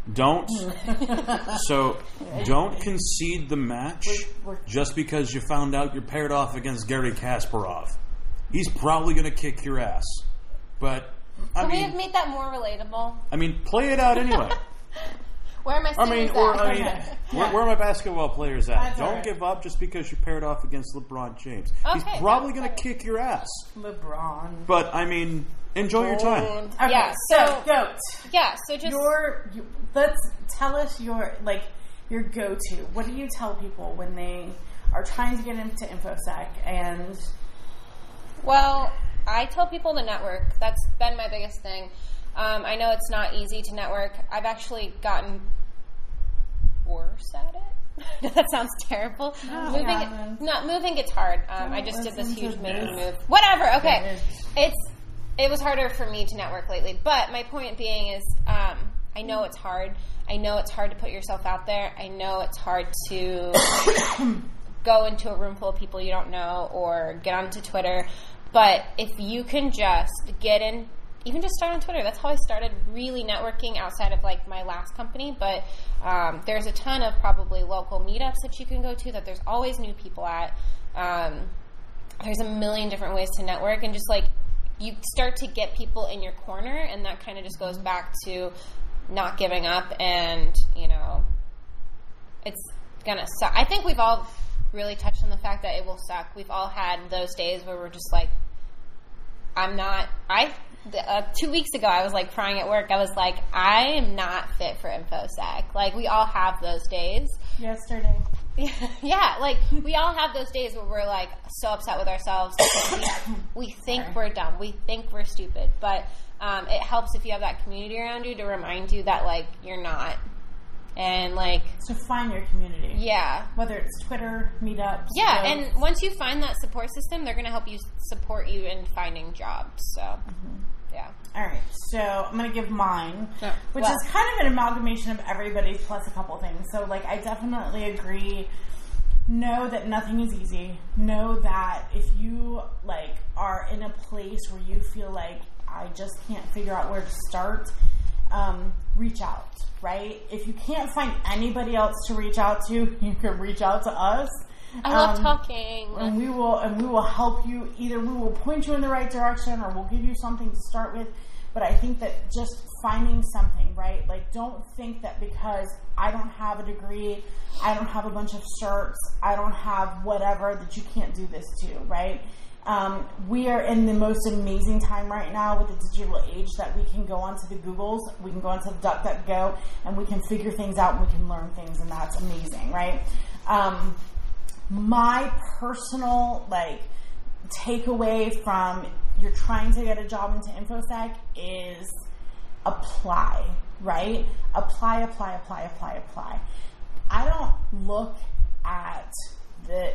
Don't concede the match just because you found out you're paired off against Gary Kasparov. He's probably going to kick your ass. But, Can we have made that more relatable? I mean, play it out anyway. Where am I where are my basketball players at? That's Don't right. give up just because you're paired off against LeBron James. He's Okay, probably that's going to better. kick your ass. LeBron. But, I mean, enjoy your time. Okay, Yeah, so goat. Yeah, so just... Let's tell us your go-to. What do you tell people when they are trying to get into InfoSec? And Well, I tell people to network. That's been my biggest thing. I know it's not easy to network. I've actually gotten worse at it. That sounds terrible. Moving gets hard. I just did this huge move. Whatever. Okay, it was harder for me to network lately. But my point being is, I know it's hard. I know it's hard to put yourself out there. I know it's hard to go into a room full of people you don't know or get onto Twitter. But if you can just get in, even just start on Twitter. That's how I started really networking outside of like my last company. But there's a ton of probably local meetups that you can go to that there's always new people at. There's a million different ways to network, and just like you start to get people in your corner, and that kind of just goes back to not giving up. And it's gonna suck. I think we've all really touched on the fact that it will suck. We've all had those days where we're just like, 2 weeks ago, I was like crying at work. I was like, I am not fit for InfoSec. Like, we all have those days. yesterday. Yeah, like, we all have those days where we're like so upset with ourselves. We think we're dumb. We think we're stupid. But it helps if you have that community around you to remind you that, like, you're not. And, like... So find your community. Yeah. Whether it's Twitter, meetups. Yeah, and once you find that support system, they're going to help you support you in finding jobs. So, yeah. All right, so I'm going to give mine, which Well. is kind of an amalgamation of everybody's plus a couple things. So, like, I definitely agree. Know that nothing is easy. Know that if you, like, are in a place where you feel like, I just can't figure out where to start, reach out. Right? If you can't find anybody else to reach out to, you can reach out to us. I love talking. And we will help you. Either we will point you in the right direction or we'll give you something to start with. But I think that just finding something, right? Like, don't think that because I don't have a degree, I don't have a bunch of certs, I don't have whatever, that you can't do this too, right? We are in the most amazing time right now with the digital age that we can go onto the Googles, we can go onto the DuckDuckGo, and we can figure things out and we can learn things, and that's amazing, right? My personal, like, takeaway from you're trying to get a job into InfoSec is apply, right? Apply. I don't look at the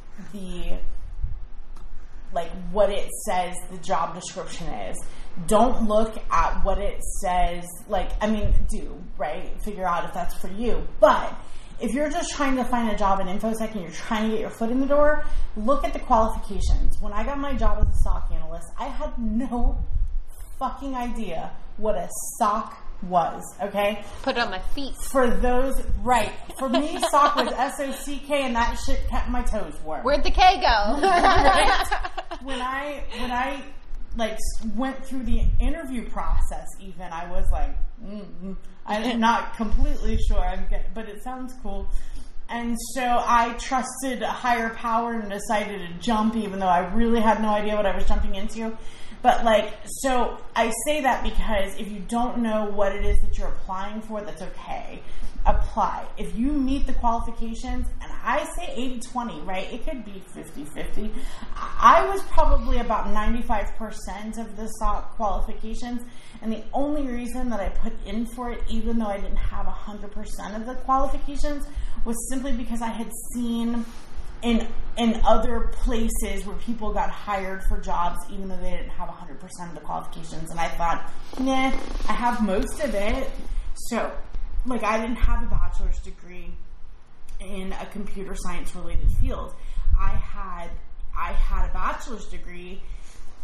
like what it says the job description is. Don't look at what it says, like, I mean, do, right? Figure out if that's for you. But if you're just trying to find a job in InfoSec and you're trying to get your foot in the door, look at the qualifications. When I got my job as a SOC analyst, I had no fucking idea what a SOC was, okay? Put it on my feet. For those, right. For me, SOC was S-O-C-K, and that shit kept my toes warm. Where'd the K go? Right? When I like went through the interview process, even I was like, I'm not completely sure, but it sounds cool. And so I trusted a higher power and decided to jump, even though I really had no idea what I was jumping into. But, like, so I say that because if you don't know what it is that you're applying for, that's okay. Apply. If you meet the qualifications, and I say 80-20, right? It could be 50-50. I was probably about 95% of the SOC qualifications, and the only reason that I put in for it, even though I didn't have 100% of the qualifications, was simply because I had seen in other places where people got hired for jobs even though they didn't have 100% of the qualifications, and I thought, nah, I have most of it. So, like, I didn't have a bachelor's degree in a computer science related field. I had a bachelor's degree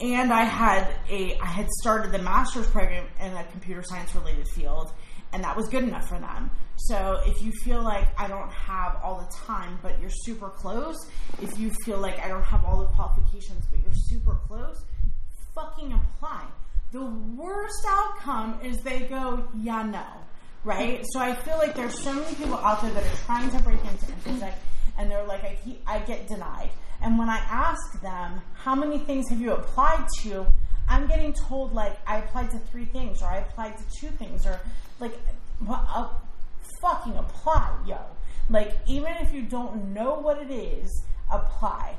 And I had started the master's program in a computer science related field, and that was good enough for them. So if you feel like I don't have all the time, but you're super close, if you feel like I don't have all the qualifications, but you're super close, fucking apply. The worst outcome is they go, yeah, no, right? So I feel like there's so many people out there that are trying to break into InfoSec, and they're like, I get denied. And when I ask them, how many things have you applied to, I'm getting told, like, I applied to 3 things, or I applied to 2 things, or, like, well, fucking apply, yo. Like, even if you don't know what it is, apply.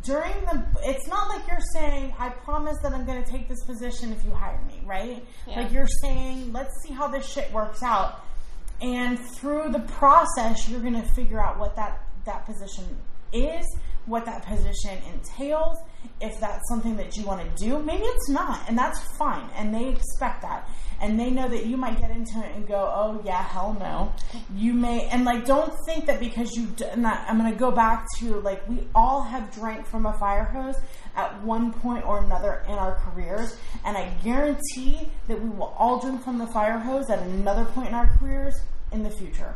It's not like you're saying, I promise that I'm going to take this position if you hire me, right? Yeah. Like, you're saying, let's see how this shit works out. And through the process, you're going to figure out what that position is, what that position entails, if that's something that you want to do. Maybe it's not, and that's fine, and they expect that. And they know that you might get into it and go, oh, yeah, hell no. You may, and, like, don't think that because I'm going to go back to, like, we all have drank from a fire hose at one point or another in our careers, and I guarantee that we will all drink from the fire hose at another point in our careers in the future.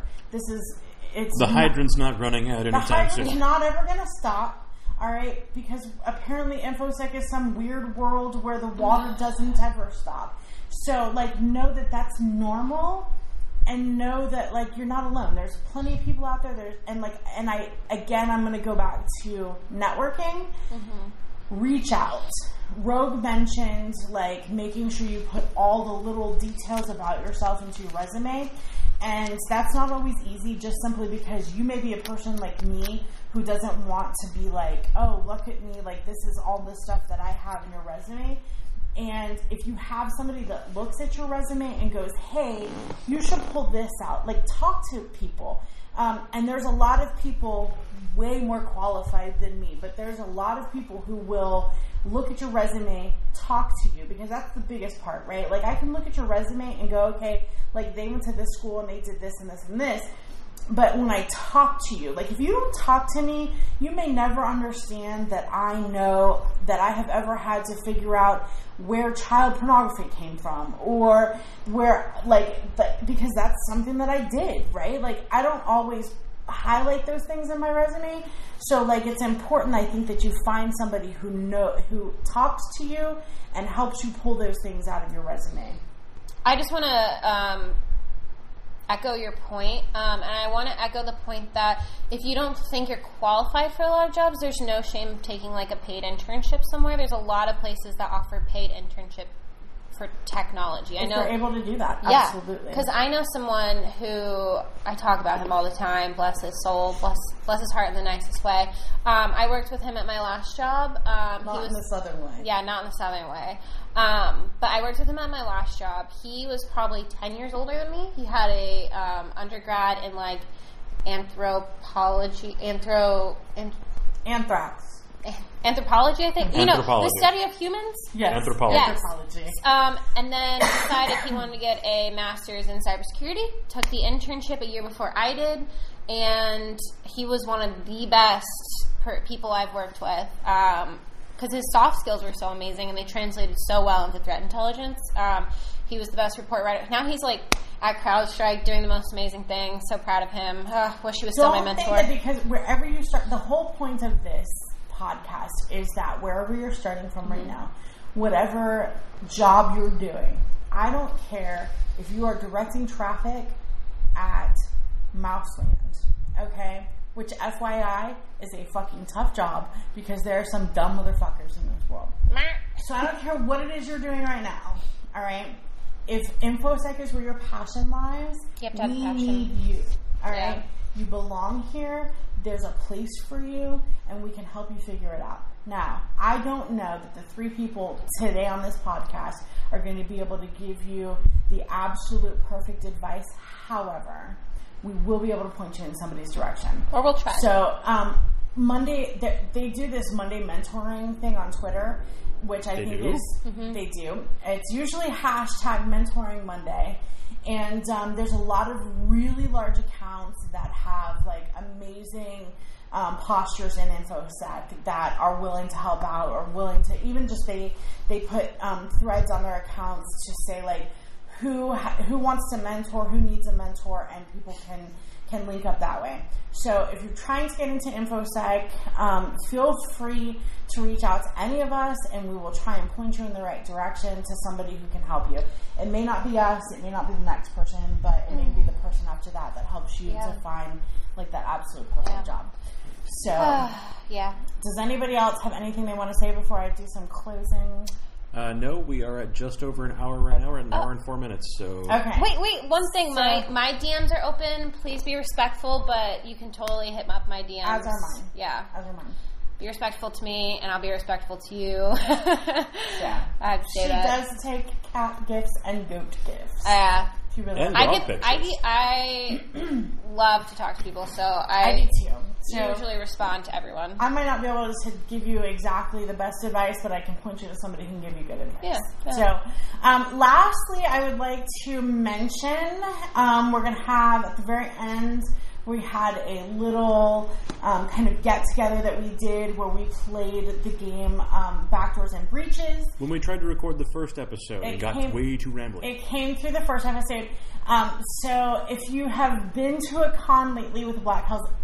The hydrant's not running out anytime soon. The hydrant's not ever going to stop, all right? Because apparently InfoSec is some weird world where the water doesn't ever stop. So, like, know that that's normal, and know that, like, you're not alone. There's plenty of people out there. I'm going to go back to networking. Mm-hmm. Reach out. Rogue mentioned, like, making sure you put all the little details about yourself into your resume. And that's not always easy, just simply because you may be a person like me who doesn't want to be like, oh, look at me, like, this is all the stuff that I have in your resume. And if you have somebody that looks at your resume and goes, hey, you should pull this out, like, talk to people. And there's a lot of people way more qualified than me, but there's a lot of people who will look at your resume, talk to you, because that's the biggest part, right? Like, I can look at your resume and go, okay, like, they went to this school and they did this and this and this. But when I talk to you, like, if you don't talk to me, you may never understand that I know that I have ever had to figure out where child pornography came from, or where, like, because that's something that I did, right? Like, I don't always highlight those things in my resume. So, like, it's important, I think, that you find somebody who talks to you and helps you pull those things out of your resume. I just want to echo your point, and I want to echo the point that if you don't think you're qualified for a lot of jobs, there's no shame taking, like, a paid internship somewhere. There's a lot of places that offer paid internship for technology. I know they're able to do that. Yeah, absolutely. Because I know someone who, I talk about him all the time. Bless his soul, bless his heart in the nicest way. I worked with him at my last job. Not in the Southern way. Yeah, not in the Southern way. But I worked with him at my last job. He was probably 10 years older than me. He had a undergrad in, like, anthropology, anthropology, I think. You know, the study of humans? Yes. Anthropology. Yes. And then decided he wanted to get a master's in cybersecurity. Took the internship a year before I did. And he was one of the best people I've worked with. Because his soft skills were so amazing and they translated so well into threat intelligence. He was the best report writer. Now he's, like, at CrowdStrike doing the most amazing things. So proud of him. Wish he was still my mentor. Don't think that because wherever you start, the whole point of this podcast is that wherever you're starting from right now, whatever job you're doing, I don't care if you are directing traffic at Mouseland, okay? Which, FYI, is a fucking tough job because there are some dumb motherfuckers in this world. So I don't care what it is you're doing right now, all right? If InfoSec is where your passion lies, you have to have we passion. need you, all right? Yeah. You belong here. There's a place for you, and we can help you figure it out. Now, I don't know that the 3 people today on this podcast are going to be able to give you the absolute perfect advice. However, we will be able to point you in somebody's direction. Or we'll try. So, Monday, they do this Monday mentoring thing on Twitter, which I think is, they do. It's usually #mentoring Monday. And there's a lot of really large accounts that have, like, amazing postures in InfoSec that are willing to help out, or willing to even just they put threads on their accounts to say like who wants to mentor, who needs a mentor, and people can link up that way. So if you're trying to get into InfoSec, feel free to reach out to any of us, and we will try and point you in the right direction to somebody who can help you. It may not be us, it may not be the next person, but it may be the person after that helps you to find like that absolute perfect job. So, does anybody else have anything they want to say before I do some closing? No, we are at just over an hour right now. We're at an hour and 4 minutes. So okay. Wait. One thing, my DMs are open. Please be respectful, but you can totally hit up my DMs. As are mine. Yeah. As are mine. Be respectful to me, and I'll be respectful to you. Yeah. I have to say that. She does take cat gifts and goat gifts. And dog pictures. I love to talk to people, so I do too. So usually respond to everyone. I might not be able to give you exactly the best advice, but I can point you to somebody who can give you good advice. Yeah. So, lastly, I would like to mention we're going to have at the very end. We had a little kind of get-together that we did where we played the game Backdoors and Breaches. When we tried to record the first episode, it got way too rambling. It came through the first episode. So if you have been to a con lately with Black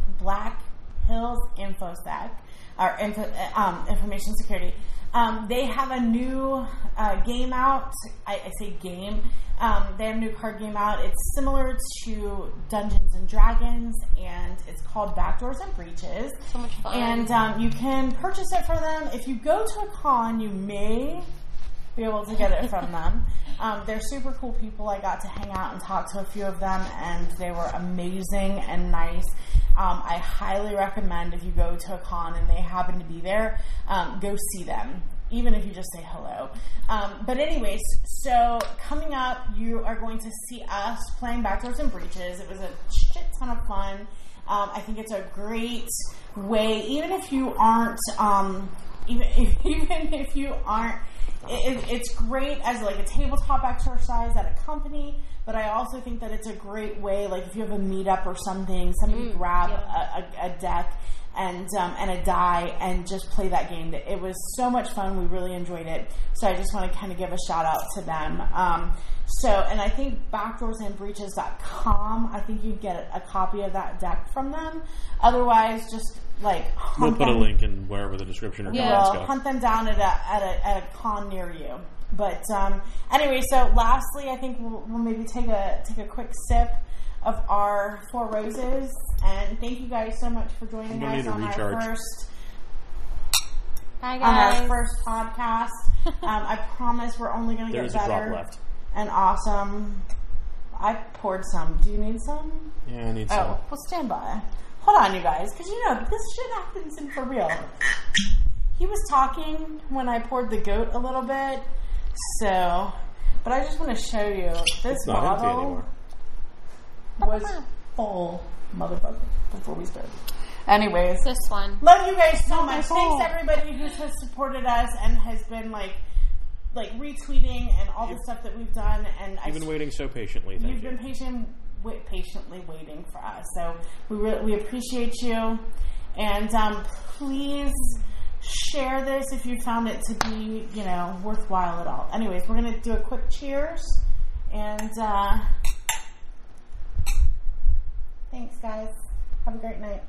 Hills InfoSec, or Information Security, they have a new game out. I say game. They have a new card game out. It's similar to Dungeons and Dragons, and it's called Backdoors and Breaches. So much fun. And you can purchase it for them. If you go to a con, you may be able to get it from them. They're super cool people. I got to hang out and talk to a few of them, and they were amazing and nice. I highly recommend if you go to a con and they happen to be there, go see them, even if you just say hello. But anyways, so coming up, you are going to see us playing Backdoors and Breaches. It was a shit ton of fun. I think it's a great way, even if you aren't, it's great as like a tabletop exercise at a company, but I also think that it's a great way, like if you have a meetup or something, somebody grab a deck and a die and just play that game. It was so much fun. We really enjoyed it. So I just want to kind of give a shout out to them. And I think backdoorsandbreaches.com, I think you can get a copy of that deck from them. Otherwise, just we'll put a link in wherever the description or comments go. Hunt them down at a con near you. But anyway, so lastly, I think we'll maybe take a quick sip of our Four Roses, and thank you guys so much for joining us on our first podcast. I promise we're only going to get better. There's a drop left. And awesome. I poured some. Do you need some? Yeah, I need some. Oh, well, stand by. Hold on, you guys, because this shit happens in for real. He was talking when I poured the goat a little bit, so, but I just want to show you this it's not empty anymore. Was full, motherfucker, before we started. Anyways, this one. Love you guys so much. Thanks everybody who has supported us and has been like retweeting and all the stuff that we've done. And you've been waiting so patiently. Thank you. You've been patiently waiting for us. So we appreciate you. And please share this if you found it to be worthwhile at all. Anyways, we're gonna do a quick cheers and. Thanks, guys. Have a great night.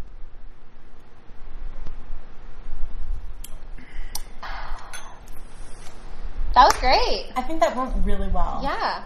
That was great. I think that went really well. Yeah.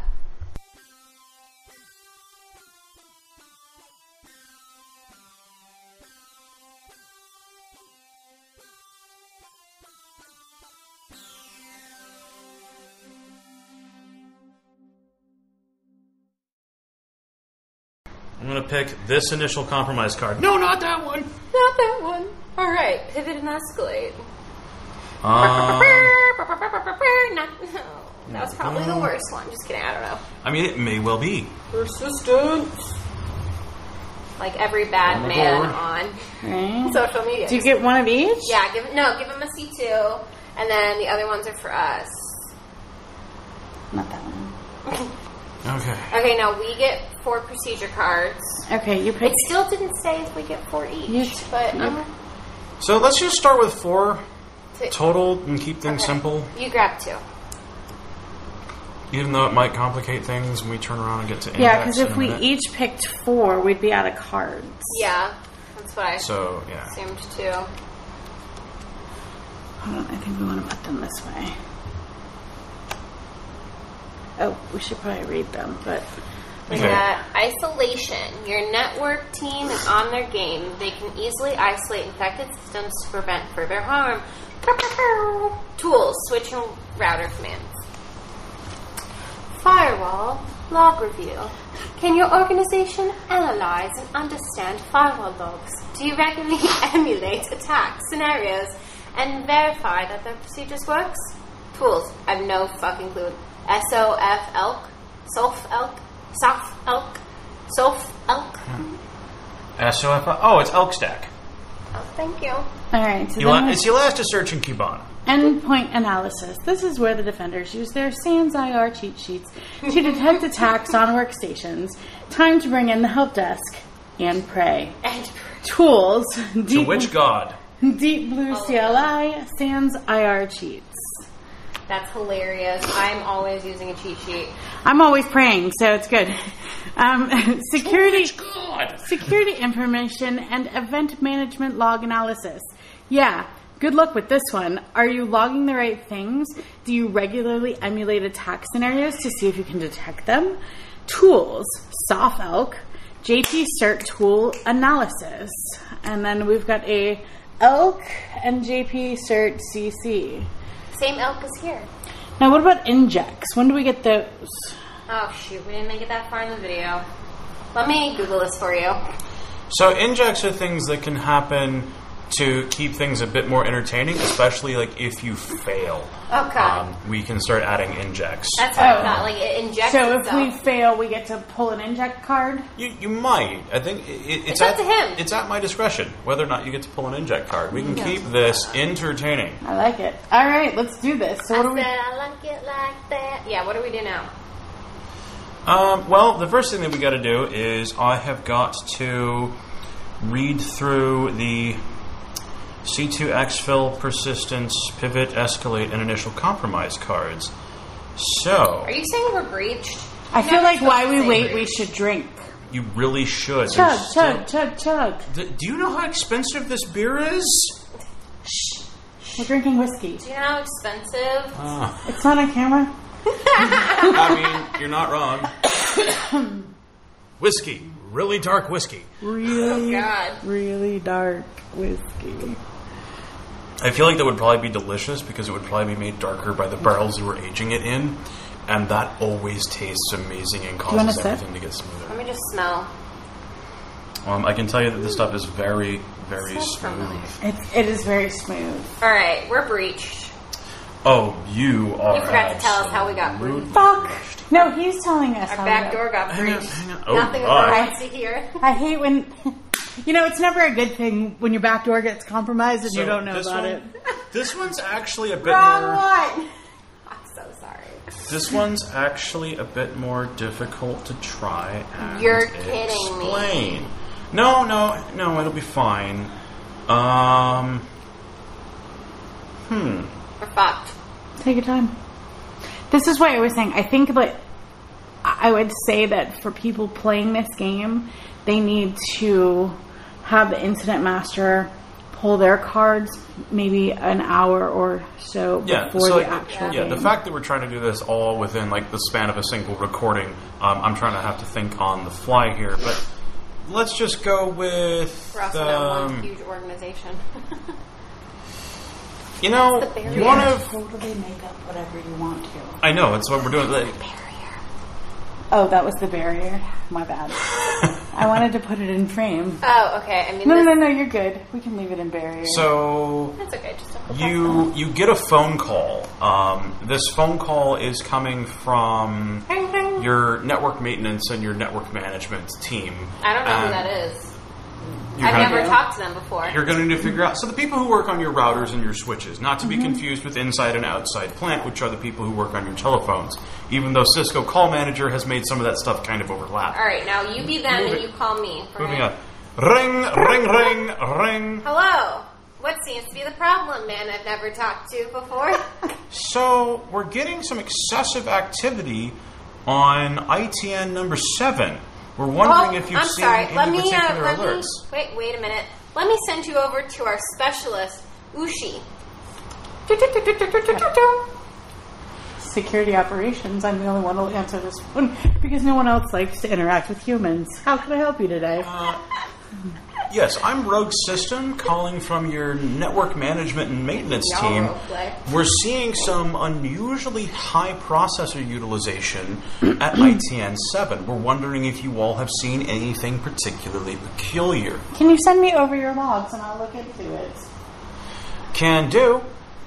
I'm going to pick this initial compromise card. No, not that one. Not that one. All right. Pivot and escalate. That was probably the worst one. Just kidding. I don't know. I mean, it may well be. Persistence. Like every bad man on social media. Do you get one of each? Yeah. Give him a C2, and then the other ones are for us. Not that one. Okay. Okay, now we get 4 procedure cards. Okay, you pick. It still didn't say if we get 4 each, but So let's just start with 4 total and keep things simple. You grab 2. Even though it might complicate things when we turn around and get to index. Yeah, because if we each picked 4, we'd be out of cards. Yeah, that's what I assumed too. Hold on, I think we want to put them this way. Oh, we should probably read them, but... We got isolation. Your network team is on their game. They can easily isolate infected systems to prevent further harm. Tools. Switch and router commands. Firewall. Log review. Can your organization analyze and understand firewall logs? Do you regularly emulate attack scenarios and verify that their procedures works? Tools. I have no fucking clue. SOF elk? SOF elk? SOF elk? SOF elk? SOF. Oh, it's Elk Stack. Oh, thank you. All right. So It's Elasticsearch and Kibana. Endpoint analysis. This is where the defenders use their SANS IR cheat sheets to detect attacks on workstations. Time to bring in the help desk and pray. Tools. To which god? Deep Blue CLI, SANS IR cheats. That's hilarious. I'm always using a cheat sheet. I'm always praying, so it's good. Security information and event management log analysis. Yeah, good luck with this one. Are you logging the right things? Do you regularly emulate attack scenarios to see if you can detect them? Tools, SOF elk, JP Cert tool analysis. And then we've got a elk and JP Cert CC. Same elk as here. Now, what about injects? When do we get those? Oh, shoot. We didn't make it that far in the video. Let me Google this for you. So injects are things that can happen to keep things a bit more entertaining, especially like if you fail. Okay. We can start adding injects. That's what I thought. Like, it injects So if itself. we fail, we get to pull an inject card? You might. I think it's up to him. It's at my discretion whether or not you get to pull an inject card. We can keep this entertaining. I like it. All right, let's do this. So what do we... I like it like that. Yeah, what do we do now? Well, the first thing that we got to do is I have got to read through the C2 exfil, persistence, pivot, escalate, and initial compromise cards. So... Are you saying we're breached? I feel like while we wait, we should drink. You really should. Chug, chug, chug, chug. Do you know how expensive this beer is? Shh. We're drinking whiskey. Do you know how expensive? It's not on camera? I mean, you're not wrong. Whiskey. Really dark whiskey. Really, Oh, God. really dark whiskey. I feel like that would probably be delicious because it would probably be made darker by the barrels you were aging it in. And that always tastes amazing and causes everything to get smoother. Let me just smell. I can tell you that this stuff is very, very Smells smooth. It is very smooth. All right, we're breached. Oh, you are. You forgot to tell us how we got breached. Fuck! No, he's telling us Our how back we door got Hang on, breached. hang on. Oh, Nothing God. was to hear. I hate when... You know, it's never a good thing when your back door gets compromised and you don't know about it. This one's actually a bit Wrong more... one! I'm so sorry. This one's actually a bit more difficult to try and You're kidding me. explain. No, it'll be fine. We're fucked. Take your time. This is what I was saying. I think that I would say that for people playing this game, they need to have the incident master pull their cards maybe an hour or so before the actual game. The fact that we're trying to do this all within like the span of a single recording, I'm trying to have to think on the fly here, but let's just go with We're also not one huge organization. you know, one of... Totally make up whatever you want to. I know, that's what we're doing. Like, Oh, that was the barrier. My bad. I wanted to put it in frame. Oh, okay. I mean, No, you're good. We can leave it in barrier. so... That's okay. Just don't You get a phone call. This phone call is coming from Ding, ding. your network maintenance and your network management team. I don't know who that is. I've never talked to them before. You're going to need to figure out. So the people who work on your routers and your switches, not to be confused with inside and outside plant, which are the people who work on your telephones. Even though Cisco Call Manager has made some of that stuff kind of overlap. All right, now you be them and you call me. Moving on. Ring, ring, ring, ring. Hello. What seems to be the problem, man I've never talked to before? So we're getting some excessive activity on ITN number 7. We're wondering if you've seen any particular alerts. Wait a minute. Let me send you over to our specialist, Ushi. Security operations. I'm the only one who will answer this phone because no one else likes to interact with humans. How can I help you today? Yes, I'm Rogue System, calling from your network management and maintenance team. We're seeing some unusually high processor utilization at ITN 7. We're wondering if you all have seen anything particularly peculiar. Can you send me over your logs and I'll look into it? Can do.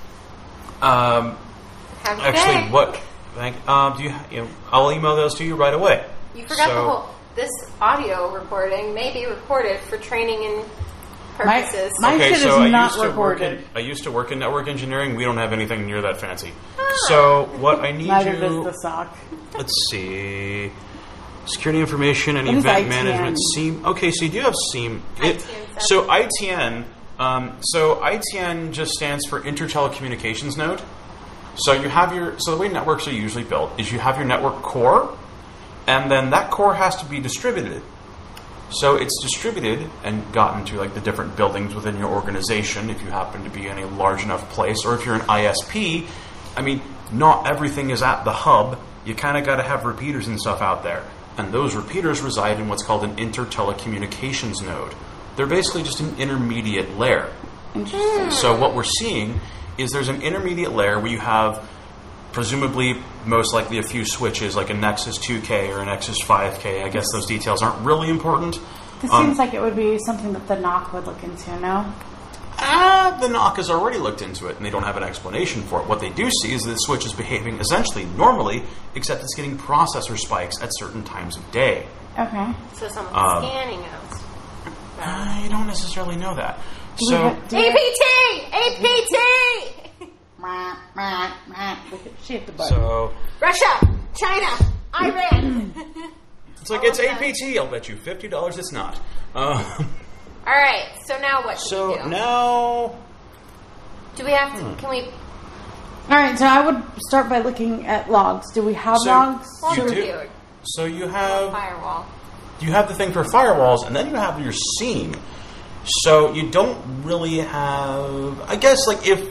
Actually, what? I'll email those to you right away. You forgot this audio recording may be recorded for training and purposes. My shit is not recorded. I used to work in network engineering. We don't have anything near that fancy. So what I need Neither does the SOC. Let's see. Security information and event management. SIEM. Okay, so you do have SIEM. So ITN. So ITN just stands for Inter-Telecommunications Node. So you have the way networks are usually built is you have your network core. And then that core has to be distributed. So it's distributed and gotten to like the different buildings within your organization if you happen to be in a large enough place. Or if you're an ISP, I mean, not everything is at the hub. You kind of got to have repeaters and stuff out there. And those repeaters reside in what's called an inter-telecommunications node. They're basically just an intermediate layer. Interesting. So what we're seeing is there's an intermediate layer where you have presumably, most likely a few switches, like a Nexus 2K or a Nexus 5K. I guess those details aren't really important. This seems like it would be something that the NOC would look into, no? The NOC has already looked into it, and they don't have an explanation for it. What they do see is that the switch is behaving essentially normally, except it's getting processor spikes at certain times of day. Okay. So someone's scanning us. I don't necessarily know that. APT! She hit the button. So Russia, China, Iran. It's like it's APT. I'll bet you $50 it's not. All right. So now what? So we do? now, do we have to? Can we? All right. So I would start by looking at logs. Do we have logs? You do. So you have firewall. You have the thing for firewalls, and then you have your SIEM. So you don't really have. I guess like if.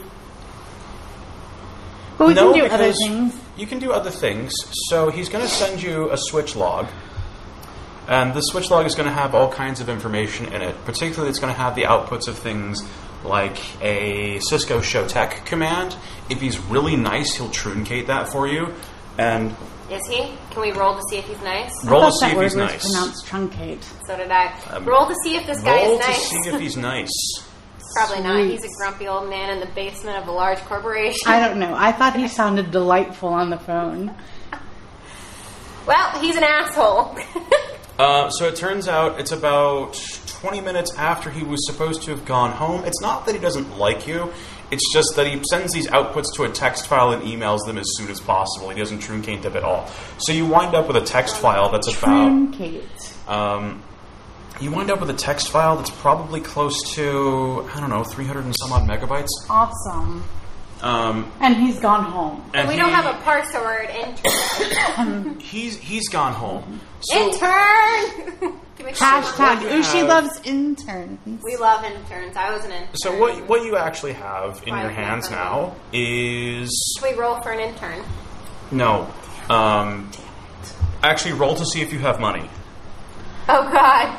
But we can do other things. You can do other things. So he's going to send you a switch log. And the switch log is going to have all kinds of information in it. Particularly, it's going to have the outputs of things like a Cisco Showtech command. If he's really nice, he'll truncate that for you. And is he? Can we roll to see if he's nice? Roll to see if he's nice. Pronounced truncate. So did I. Roll to see if this guy is nice. Roll to see if he's nice. Probably not. He's a grumpy old man in the basement of a large corporation. I don't know. I thought he sounded delightful on the phone. Well, he's an asshole. So it turns out it's about 20 minutes after he was supposed to have gone home. It's not that he doesn't like you. It's just that he sends these outputs to a text file and emails them as soon as possible. He doesn't truncate them at all. So you wind up with a text file that's about... Truncate. You wind up with a text file that's probably close to, 300 and some odd megabytes. Awesome. And he's gone home. And we don't have a parser word, intern. He's gone home. So intern! Hashtag Ushi loves interns. We love interns. I was an intern. So what you actually have in your hands now is... Should we roll for an intern? No. Actually, roll to see if you have money. Oh, God.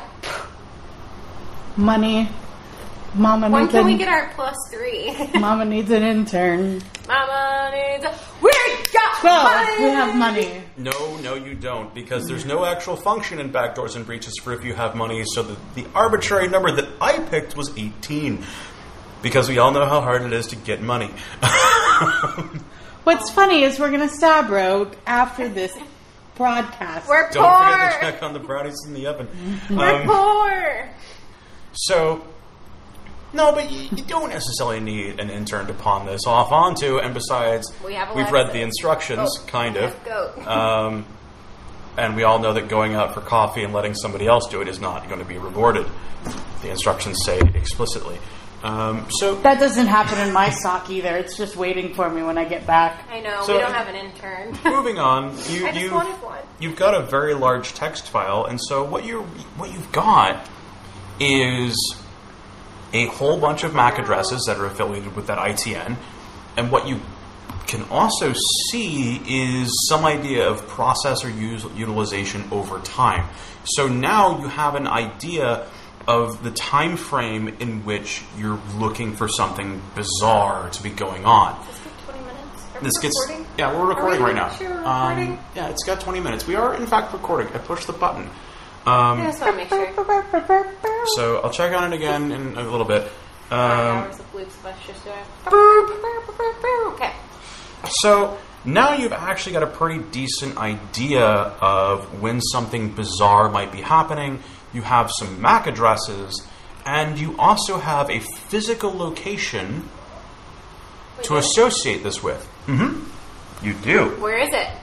Money. Mama when needs can we get our +3? Mama needs an intern. Mama needs we got money! We have money. No, you don't, because there's no actual function in backdoors and breaches for if you have money, so the arbitrary number that I picked was 18. Because we all know how hard it is to get money. What's funny is we're going to stab Rogue after this broadcast. We're Don't poor! Forget to check on the brownies in the oven. We're poor! So, no, but you don't necessarily need an intern to pawn this off onto, and besides, we've read the instructions, kind of. And we all know that going out for coffee and letting somebody else do it is not going to be rewarded. The instructions say explicitly. So that doesn't happen in my sock either. It's just waiting for me when I get back. I know, so we don't have an intern. Moving on, I just wanted one. You've got a very large text file, and so what you've got is a whole bunch of MAC addresses that are affiliated with that ITN, and what you can also see is some idea of processor utilization over time. So now you have an idea of the time frame in which you're looking for something bizarre to be going on. This gets 20 minutes? Yeah, we're recording right now. Sure, we're recording? Yeah, it's got 20 minutes. We are, in fact, recording. I pushed the button. I just want to make sure. So I'll check on it again in a little bit. 5 hours of bloops, let's just do it. Okay. So now you've actually got a pretty decent idea of when something bizarre might be happening. You have some MAC addresses, and you also have a physical location to associate this with. Mm-hmm. You do. Where is it?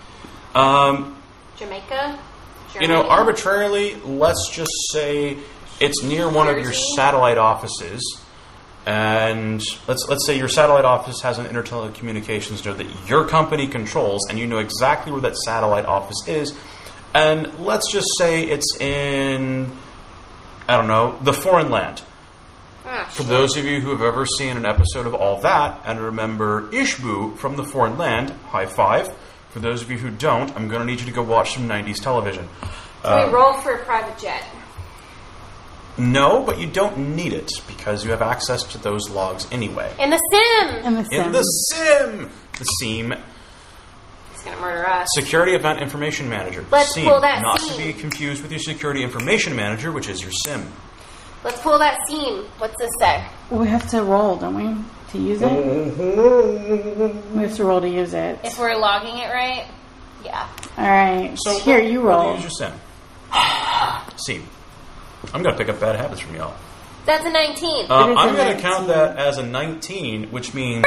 Jamaica? You know, arbitrarily, let's just say it's near one of your satellite offices. And let's say your satellite office has an intertelecommunications node that your company controls, and you know exactly where that satellite office is. And let's just say it's in, I don't know, the foreign land. For those of you who have ever seen an episode of All That and remember Ishbu from the foreign land, high five. For those of you who don't, I'm going to need you to go watch some 90s television. Can we roll for a private jet? No, but you don't need it because you have access to those logs anyway. In the sim! In the sim! The SEAM. He's going to murder us. Security Event Information Manager. Let's SEAM. pull that Not SEAM. to be confused with your Security Information Manager, which is your SIM. Let's pull that SEAM. What's this say? We have to roll, don't we? To use it? We have to roll to use it. If we're logging it right? Yeah. Alright. So here, you roll. Use your SIM. SEAM. I'm going to pick up bad habits from y'all. That's a 19. I'm going to count that as a 19, which means...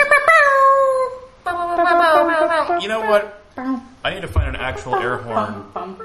You know what? I need to find an actual air horn.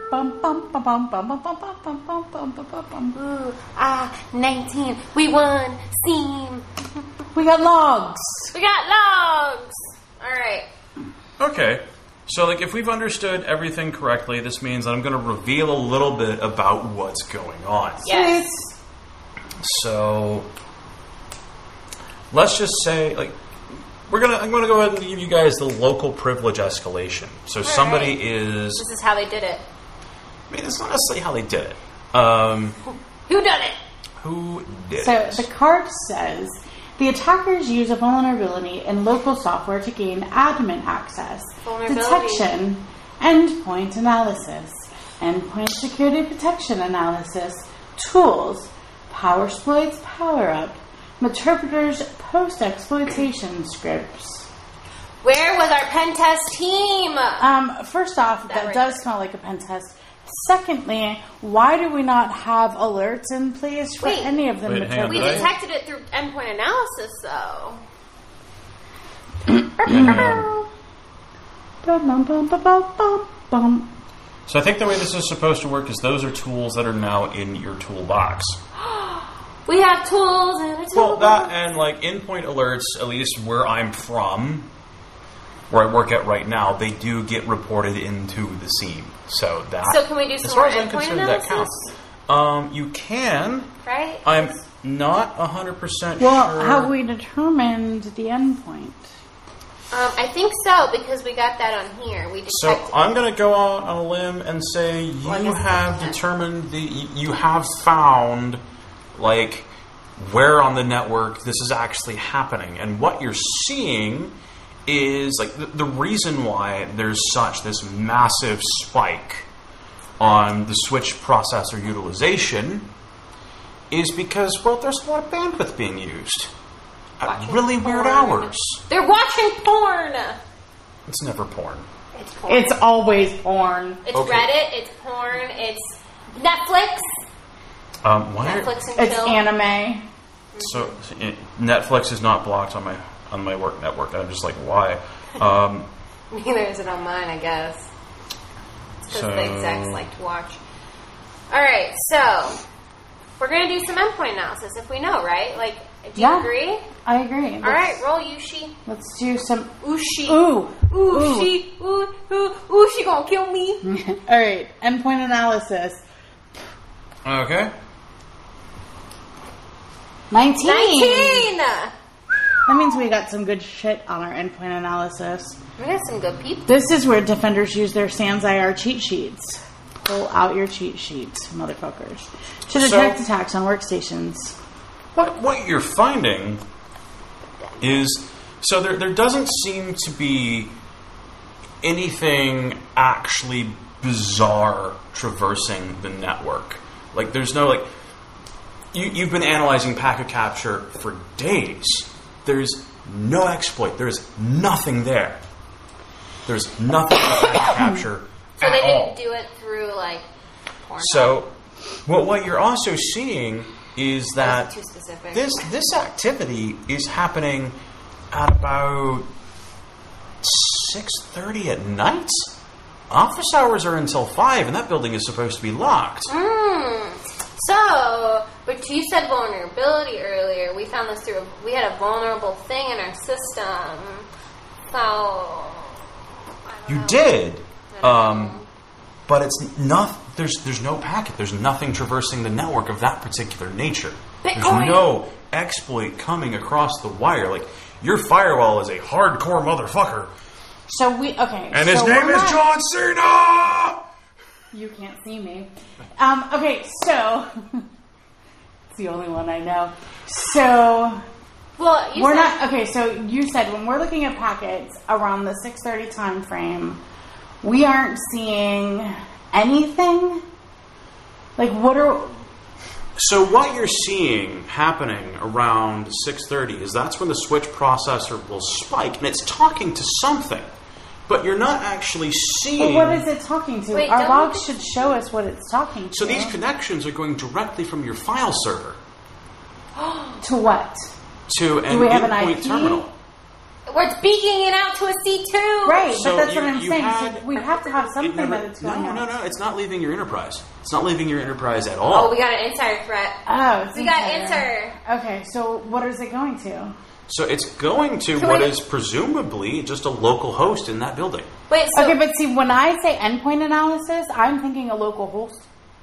19. We won. SEAM. We got logs. We got logs. All right. Okay. So, like, if we've understood everything correctly, this means that I'm going to reveal a little bit about what's going on. Yes. So, let's just say, like, I'm going to go ahead and give you guys the local privilege escalation. So somebody is... This is how they did it. I mean, it's not necessarily how they did it. Who done it? Who did So it? the card says, the attackers use a vulnerability in local software to gain admin access, detection, endpoint analysis, endpoint security protection analysis, tools, PowerSploit's PowerUp, Meterpreter's post-exploitation scripts. Where was our pen test team? First off, that does smell like a pen test. Secondly, why do we not have alerts in place for any of them? We detected it through endpoint analysis, though. So I think the way this is supposed to work is those are tools that are now in your toolbox. We have tools in a toolbox. Well, that and like endpoint alerts, at least where I'm from, where I work at right now, they do get reported into the SEAM. So that. So can we do some more endpoint analysis? You can. Right? I'm not 100% sure. Well, have we determined the endpoint? I think so, because we got that on here. We detected So I'm going to go out on a limb and say you have determined you have found, like, where on the network this is actually happening. And what you're seeing is, like, the reason why there's this massive spike on the switch processor utilization is because, well, there's a lot of bandwidth being used at really weird hours. They're watching porn. It's never porn. It's porn. It's always porn. It's Reddit. It's porn. It's Netflix. Why? Netflix and It's chill. anime. So Netflix is not blocked on my work network. I'm just like, why? Neither is it on mine, I guess. Because the execs like to watch. Alright, so we're going to do some endpoint analysis if we know, right? Like, do you agree? I agree. Alright, roll Yushi. Let's do some... Ooshi. Ooh. Ooh, she. Ooh, she gonna kill me. Alright, endpoint analysis. Okay. 19! 19! That means we got some good shit on our endpoint analysis. We got some good people. This is where defenders use their Sans IR cheat sheets. Pull out your cheat sheets, motherfuckers. To detect attacks on workstations. What you're finding is, so there doesn't seem to be anything actually bizarre traversing the network. Like, there's no, like, you've been analyzing packet capture for days. There's no exploit. There's nothing there. There's nothing about packet capture So at they all. didn't do it through, like, porn. So, what you're also seeing is that Too specific. this activity is happening at about 6:30 at night. Office hours are until 5, and that building is supposed to be locked. So, but you said vulnerability earlier. We found this through. We had a vulnerable thing in our system. So, I don't You know. did, I don't know. but it's not. There's no packet. There's nothing traversing the network of that particular nature. Bitcoin. There's no exploit coming across the wire. Like, your firewall is a hardcore motherfucker, So we... Okay. and so his name we're is not- John Cena. You can't see me. Okay, so... it's the only one I know. So... Well, you we're said, not... Okay, so you said when we're looking at packets around the 6:30 time frame, we aren't seeing anything? Like, what are... So what you're seeing happening around 6:30 is that's when the switch processor will spike, and it's talking to something, but you're not actually seeing. But what is it talking to? Wait, Our don't logs look should show us what it's talking to. So these connections are going directly from your file server To what? to an we have an endpoint IP? terminal. we're speaking it out to a C2. Right, So but that's what you- I'm you saying. had- So we have to have something It never- that it's going on. No, it's not leaving your enterprise. It's not leaving your enterprise at all. Oh, we got an insider threat. Oh, it's We got insider. insider. Okay, so what is it going to? So it's going to Can what we- is presumably just a local host in that building. Wait, so Okay, but see, when I say endpoint analysis, I'm thinking a local host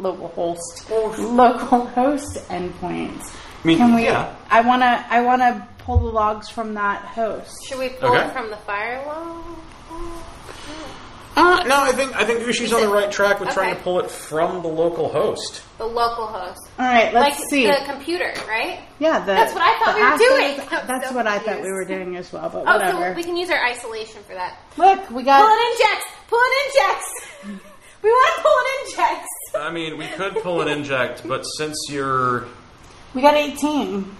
endpoint. I mean, Can we? yeah. I wanna pull the logs from that host. should we pull Okay. it from the firewall? No, I think Ushi's on the right track with trying Okay. to pull it from the local host. The local host. All right, let's Like see. the computer, right? Yeah, That's what I thought the we were assets- doing. I'm That's so what I thought we confused. were doing as well. But Oh, whatever. so we can use our isolation for that. Look, we Pull got. it injects! Pull it injects! We want to pull it injects! I mean, we could pull an inject, but since you're We got 18.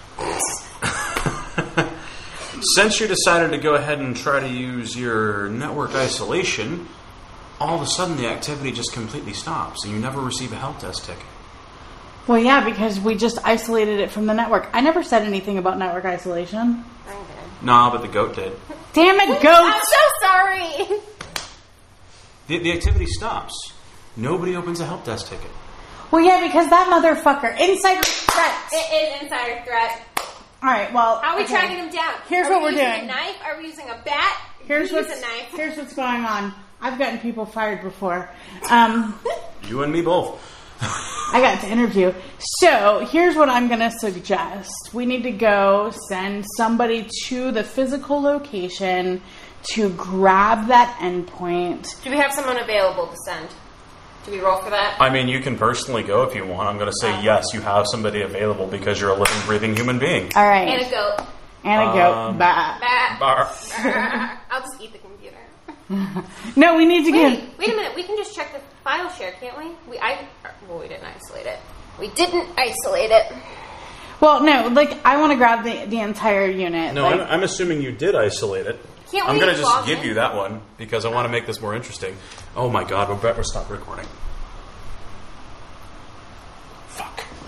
since you decided to go ahead and try to use your network isolation, all of a sudden the activity just completely stops, and you never receive a help desk ticket. Well, yeah, because we just isolated it from the network. I never said anything about network isolation. I'm good. Nah, but the goat did. Damn it, I'm goats! so sorry! The activity stops. Nobody opens a help desk ticket. Well, yeah, because that motherfucker. Insider threat! It is insider threat. Alright, well. How are we okay. tracking him down? Here's Are what we we're using doing. a knife? Are we using a bat? Here's we use what's, a knife. here's what's going on. I've gotten people fired before. You and me both. I got to interview. So here's what I'm going to suggest. We need to go send somebody to the physical location to grab that endpoint. Do we have someone available to send? Do we roll for that? I mean, you can personally go if you want. I'm going to say yes, you have somebody available because you're a living, breathing human being. All right. And a goat. And a goat. Bah. Bat. Bar. I'll just eat the computer. No, we need to get... Wait a minute. We can just check the file share, can't we? We didn't isolate it. We didn't isolate it. Well, no, like, I want to grab the entire unit. No, like, I'm assuming you did isolate it. Can't I'm we going to just log give in? you that one because I want to make this more interesting. Oh my god, we'll stop recording. Fuck.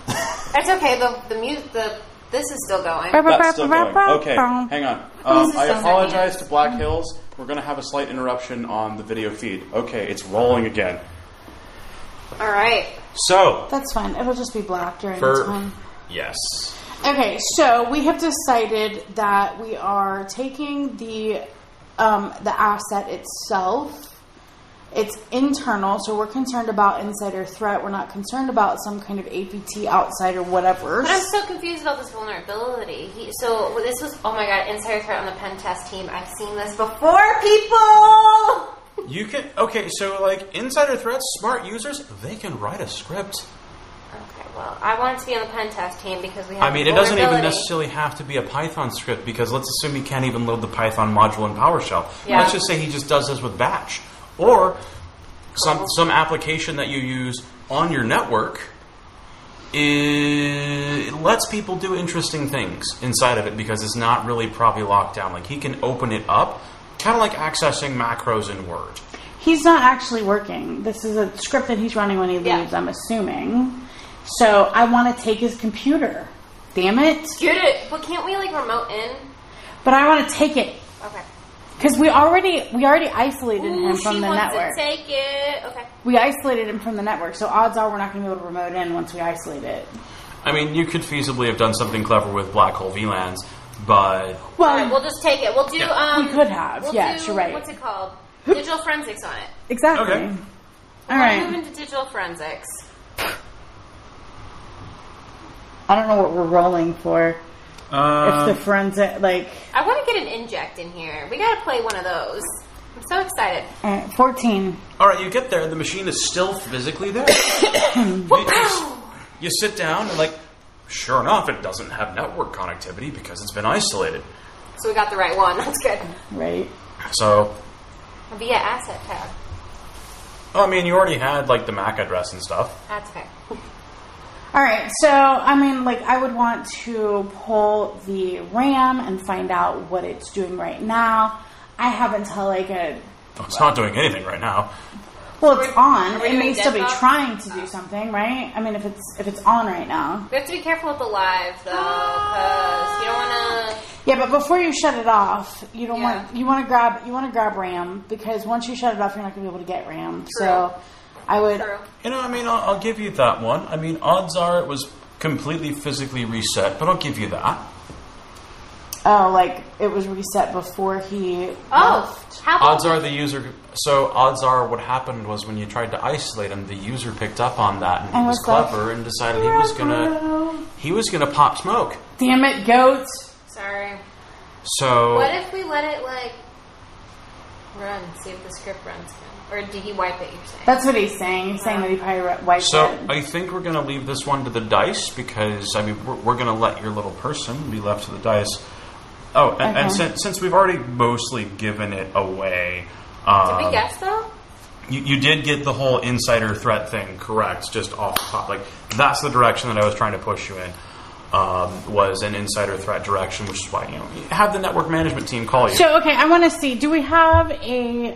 It's okay. This is still going. That's still going. Okay, hang on. I still apologize to Black Hills. We're going to have a slight interruption on the video feed. Okay, it's rolling again. All right. So That's fine. It'll just be black during the time. Yes. Okay, so we have decided that we are taking the asset itself. It's internal, so we're concerned about insider threat. We're not concerned about some kind of APT outside or whatever. But I'm so confused about this vulnerability. So this was, oh my god, insider threat on the pen test team. I've seen this before, people! You can, okay, so like insider threats, smart users, they can write a script. Okay, well, I want to be on the pen test team because we have I mean, it doesn't even necessarily have to be a Python script because let's assume he can't even load the Python module in PowerShell. Yeah. Let's just say he just does this with Batch. Or some application that you use on your network, it lets people do interesting things inside of it because it's not really probably locked down. Like he can open it up, kind of like accessing macros in Word. He's not actually working. This is a script that he's running when he leaves, I'm assuming. So I want to take his computer. Damn it. Get it! But can't we, like, remote in? But I want to take it. Okay. Because we already isolated him from the network. To take it. Okay. We isolated him from the network, so odds are we're not going to be able to remote in once we isolate it. I mean, you could feasibly have done something clever with black hole VLANs, but... Well, All right, we'll just take it. We'll do, we could have. We'll Yes, do, you're right. What's it called? Digital forensics on it. Exactly. Okay. All right. We'll move into digital forensics. I don't know what we're rolling for. If the forensic, like... I want to get an inject in here. We got to play one of those. I'm so excited. 14. All right, you get there, the machine is still physically there. you sit down and, like, sure enough, it doesn't have network connectivity because it's been isolated. So we got the right one. That's good. Right. So... Via asset tab. I mean, you already had, like, the MAC address and stuff. That's okay. All right, so, I mean, like, I would want to pull the RAM and find out what it's doing right now. I have until, like, It's not doing anything right now. well, it's on. we It may doing still be desktop? trying to do something, right? I mean, if it's on right now. We have to be careful with the live, though, because you don't want to... Yeah, but before you shut it off, you don't Yeah. want you want to grab RAM because once you shut it off, you're not going to be able to get RAM. True. So, I would. True. You know, I mean, I'll give you that one. I mean, odds are it was completely physically reset, but I'll give you that. Oh, like it was reset before he Oh, left. how about... Odds are the user... So, odds are what happened was when you tried to isolate him, the user picked up on that and he And was was like, clever and decided he was gonna pop smoke. Damn it, goat! Sorry. So... What if we let it, like, run, see if the script runs again? Or did he wipe it, you're saying? That's what he's saying. He's saying that he probably wiped So it. I think we're going to leave this one to the dice because, I mean, we're going to let your little person be left to the dice. Oh, and since we've already mostly given it away... Did we guess, though? You did get the whole insider threat thing correct, just off the top. Like, that's the direction that I was trying to push you in, was an insider threat direction, which is why, you know, have the network management team call you. So, okay, I want to see. Do we have a,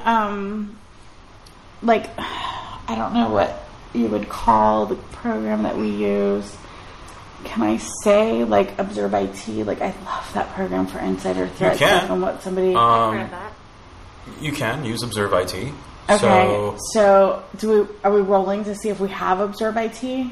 like, I don't know what you would call the program that we use. Can I say, like, Observe IT? Like, I love that program for insider threat You can. stuff and what somebody... I've heard of that. You can use Observe IT. Okay, so are we rolling to see if we have Observe IT?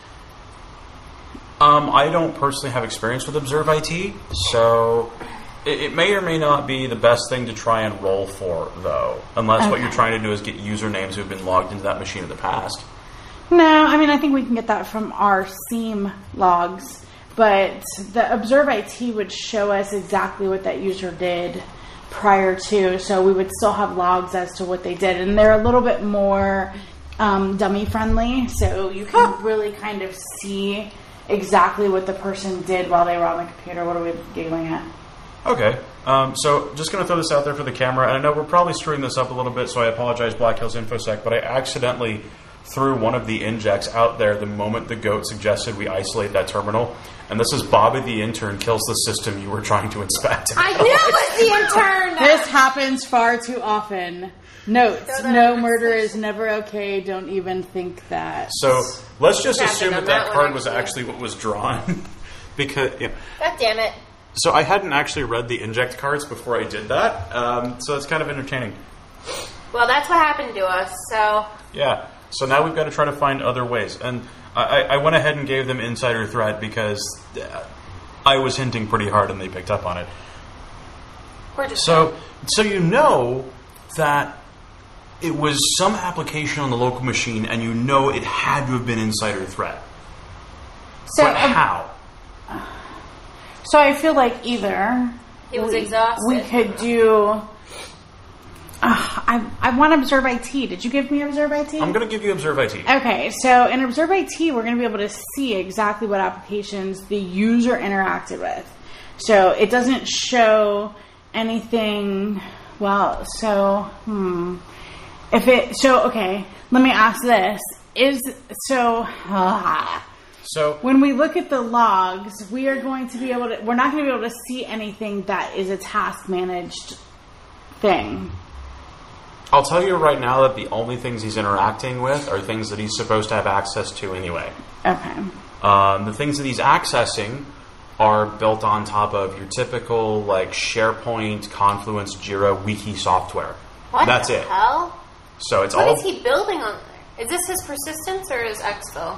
I don't personally have experience with Observe IT, so it may or may not be the best thing to try and roll for, though, unless what you're trying to do is get usernames who've been logged into that machine in the past. No, I mean, I think we can get that from our SIEM logs, but the Observe IT would show us exactly what that user did prior to, so we would still have logs as to what they did, and they're a little bit more dummy friendly, so you can really kind of see exactly what the person did while they were on the computer. What are we giggling at? Okay, so just going to throw this out there for the camera, and I know we're probably screwing this up a little bit, so I apologize, Black Hills InfoSec, but I accidentally threw one of the injects out there the moment the goat suggested we isolate that terminal. And this is Bobby the intern kills the system you were trying to inspect. I knew it was the intern. This happens far too often. Notes: no murder is never okay. Don't even think that. So let's just Tapping assume on that that card one, was actually. actually what was drawn. Because, yeah. God damn it. So I hadn't actually read the inject cards before I did that. So it's kind of entertaining. Well, that's what happened to us, so... Yeah. So now we've got to try to find other ways. And I went ahead and gave them insider threat because I was hinting pretty hard and they picked up on it. We're just... So you know that it was some application on the local machine and you know it had to have been insider threat. So, but how? So I feel like either He was exhausted. we could do. I want Observe IT. Did you give me Observe IT? I'm going to give you Observe IT. Okay, so in Observe IT, we're going to be able to see exactly what applications the user interacted with. So it doesn't show anything. Well, so okay. Let me ask this: So when we look at the logs, we are going to be able to. We're not going to be able to see anything that is a task managed thing. I'll tell you right now that the only things he's interacting with are things that he's supposed to have access to anyway. Okay. The things that he's accessing are built on top of your typical like SharePoint, Confluence, Jira, Wiki software. What That's the it. hell? So it's What all. is he building on there? Is this his persistence or his exfil?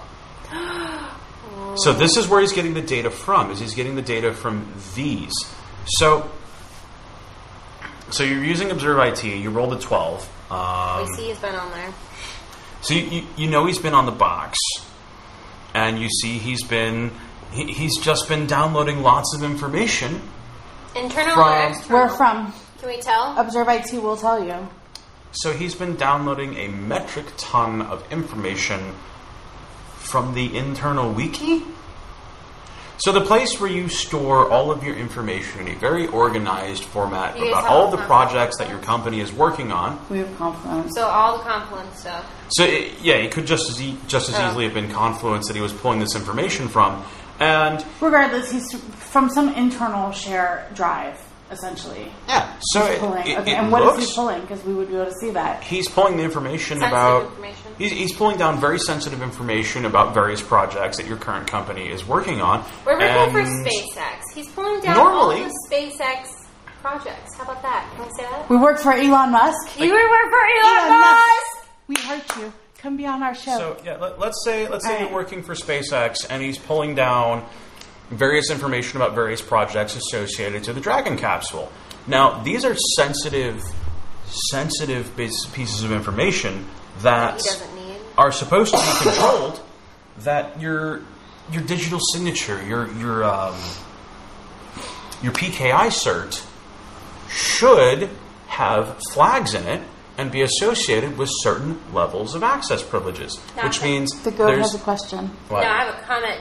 So this is where he's getting the data from. Is he's getting the data from these. So you're using Observe IT. You rolled a 12. We see he's been on there. So you know he's been on the box, and you see he's just been downloading lots of information. Internal From- or external? Where from? Can we tell? Observe IT will tell you. So he's been downloading a metric ton of information from the internal wiki. So the place where you store all of your information in a very organized format You about have all the Confluence. projects that your company is working on. We have Confluence. So all the Confluence stuff. So it could just as easily have been Confluence that he was pulling this information from. And Regardless, he's from some internal share drive, essentially. yeah, so He's pulling. it And what is looks, he pulling? Because we would be able to see that. he's pulling the information Sensitive about. information. He's pulling down very sensitive information about various projects that your current company is working on. We're working for And SpaceX. He's pulling down Normally- all the SpaceX projects. How about that? Can we say that? We work for Elon Musk. You work for Elon Musk! We heard you. Come be on our show. So yeah, let's say right. you're working for SpaceX and he's pulling down various information about various projects associated to the Dragon capsule. Now these are sensitive pieces of information that He doesn't need. are supposed to be controlled. That your digital signature, your PKI cert should have flags in it and be associated with certain levels of access privileges, which means the goat there's has a question. what? No, I have a comment.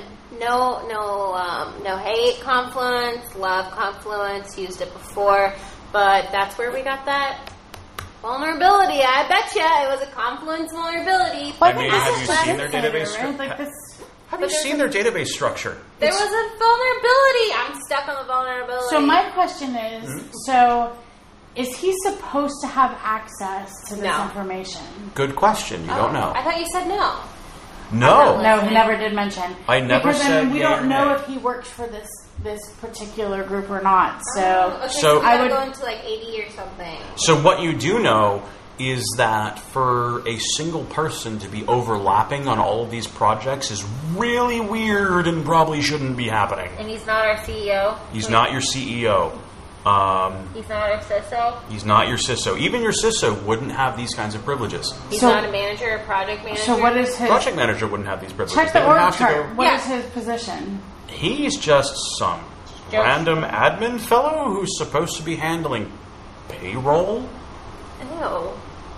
No hate Confluence, love Confluence, used it before, but that's where we got that vulnerability. I betcha it was a Confluence vulnerability. I mean, have you seen their database? Right? Like this. Have you seen their database structure? There was a vulnerability. I'm stuck on the vulnerability. So my question is, so is he supposed to have access to this No. information? Good question. You don't know. I thought you said no. No. No, he never did mention. I never because, said we yay don't or know nay. if he works for this particular group or not. So Okay, So- so we I gotta would- go into like 80 or something. So what you do know is that for a single person to be overlapping on all of these projects is really weird and probably shouldn't be happening. And he's not our CEO. He's not your CEO. He's not our CISO. He's not your CISO. Even your CISO wouldn't have these kinds of privileges. He's So- not a manager or project manager. so what is his Project manager wouldn't have these privileges. check the They would org have to chart? go- What Yeah. is his position? He's just some Joke. random admin fellow who's supposed to be handling payroll. Ew.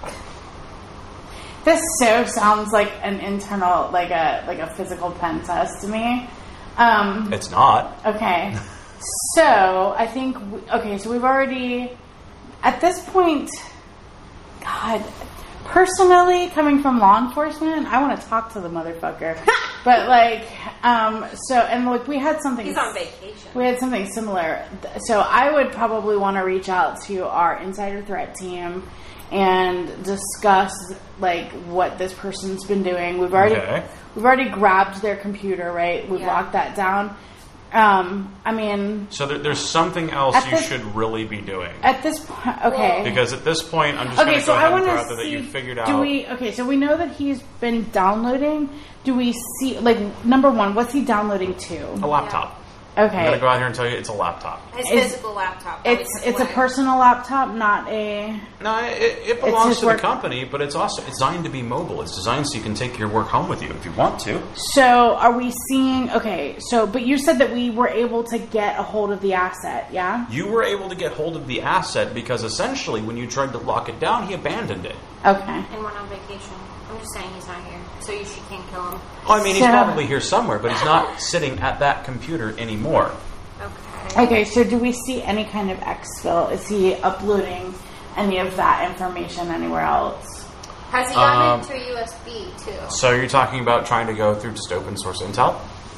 This so sounds like an internal, like a physical pen test to me. It's not. Okay, so I think so we've already at this point. God, personally, coming from law enforcement, I want to talk to the motherfucker. But like, and like we had something. He's on vacation. We had something similar. So I would probably want to reach out to our insider threat team and discuss like what this person's been doing. We've already grabbed their computer, right? We've locked that down. I mean... So there's something else you should really be doing. At this point, okay. Because at this point, I'm just going to go ahead and throw out there that you figured out... so we know that he's been downloading. Do we see, like, number one, what's he downloading to? A laptop. Okay. I'm going to go out here and tell you it's a laptop. His physical laptop. It's a personal laptop, not a... No, it belongs to the company, but it's also designed to be mobile. It's designed so you can take your work home with you if you want to. So are we seeing... Okay, but you said that we were able to get a hold of the asset, yeah? You were able to get hold of the asset because essentially when you tried to lock it down, he abandoned it. Okay. And went on vacation. I'm just saying he's not here, so you can't kill him. Oh, I mean, he's probably here somewhere, but he's not sitting at that computer anymore. Okay, so do we see any kind of exfil? Is he uploading any of that information anywhere else? Has he gotten into a USB, too? So you're talking about trying to go through just open source intel?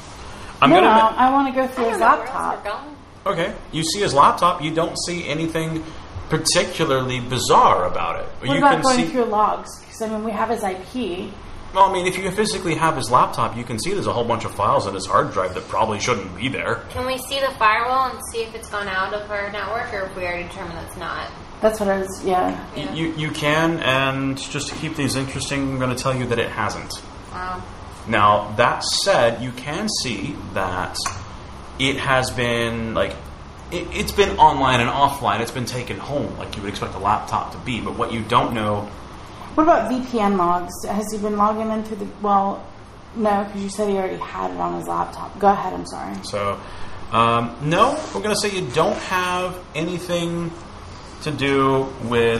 I want to go through his laptop. Okay, you see his laptop, you don't see anything particularly bizarre about it. What about going through logs? Because, I mean, we have his IP. Well, I mean, if you physically have his laptop, you can see there's a whole bunch of files on his hard drive that probably shouldn't be there. Can we see the firewall and see if it's gone out of our network, or if we already determined it's not? That's what I was, yeah. You can, and just to keep things interesting, I'm going to tell you that it hasn't. Wow. Now, that said, you can see that it has been, like, it's been online and offline. It's been taken home, like you would expect a laptop to be. But what you don't know... What about VPN logs? Has he been logging into the... Well, no, because you said he already had it on his laptop. Go ahead, I'm sorry. So, no, we're going to say you don't have anything to do with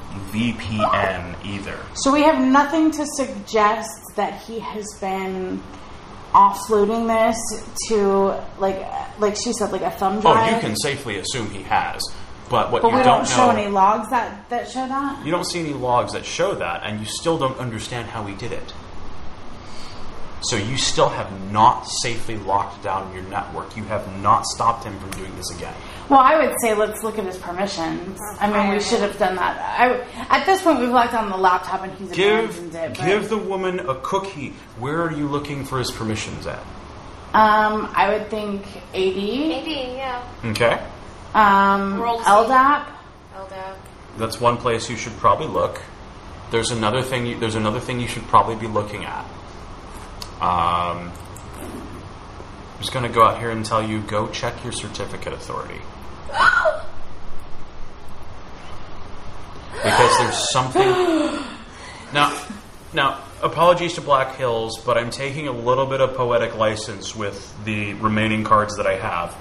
VPN either. So we have nothing to suggest that he has been offloading this to, like she said, like a thumb drive? Oh, you can safely assume he has. But what but you we don't don't show know, any logs that show that? You don't see any logs that show that, and you still don't understand how he did it. So you still have not safely locked down your network. You have not stopped him from doing this again. Well, I would say let's look at his permissions. I mean, we should have done that. At this point, we've locked down the laptop and he's abandoned it. Give the woman a cookie. Where are you looking for his permissions at? I would think AD. AD, yeah. Okay. LDAP. LDAP. That's one place you should probably look. There's another thing you should probably be looking at. I'm just going to go out here and tell you, go check your certificate authority. Because there's something... Now, apologies to Black Hills, but I'm taking a little bit of poetic license with the remaining cards that I have.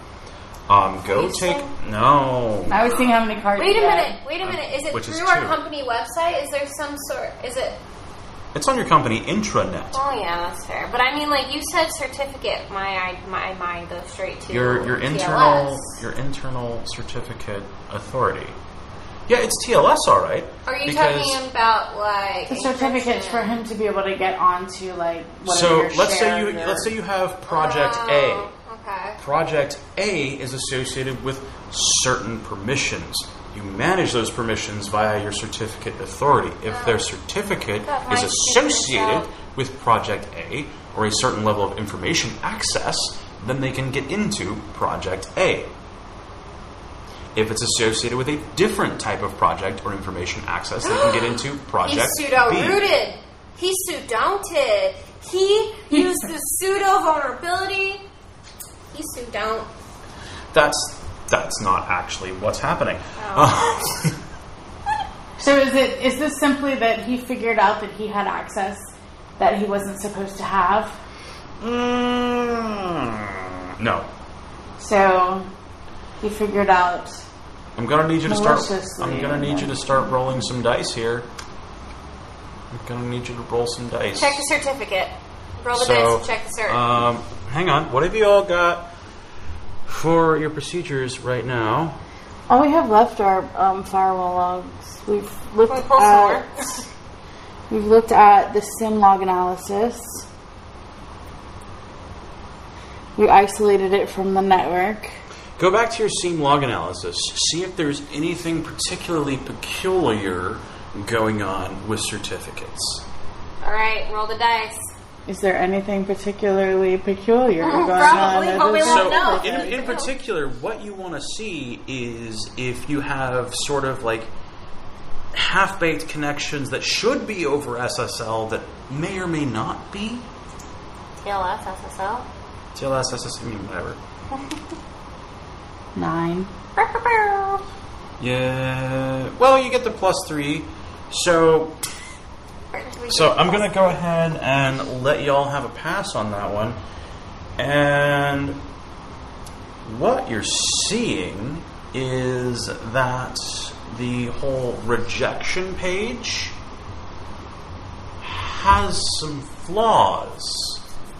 No. I was seeing how many cards Wait a minute. Is it Which through is our two. company website? Is there some sort... Is it... It's on your company intranet. Oh, yeah, that's fair. But I mean, like, you said certificate. My mind goes straight to Your TLS. internal certificate authority. Yeah, it's TLS, all right. Are you talking about, like... The certificates for him to be able to get onto, like, whatever So your let's shares say you have Project A. Okay. Project A is associated with certain permissions. You manage those permissions via your certificate authority. If their certificate is associated with Project A or a certain level of information access, then they can get into Project A. If it's associated with a different type of project or information access, they can get into Project He's pseudo-rooted. B. He's pseudo-donted. He used the pseudo-vulnerability. He's pseudo-don't. That's not actually what's happening. Oh. So is this simply that he figured out that he had access that he wasn't supposed to have? No. So he figured out. I'm gonna need you to start. Maliciously, I'm gonna need you to start rolling some dice here. I'm gonna need you to roll some dice. Check the certificate. Roll the dice and check the cert. Hang on. What have you all got for your procedures right now? All we have left are firewall logs. We've looked Can we pull some at. more? We've looked at the sim log analysis. We isolated it from the network. Go back to your SIEM log analysis. See if there's anything particularly peculiar going on with certificates. All right, roll the dice. Is there anything particularly peculiar going Probably, on? but we won't know. In particular, what you want to see is if you have sort of like half-baked connections that should be over SSL that may or may not be. TLS, SSL. TLS, SSL, whatever. 9. Yeah. Well, you get the +3. So I'm going to go ahead and let y'all have a pass on that one. And what you're seeing is that the whole rejection page has some flaws.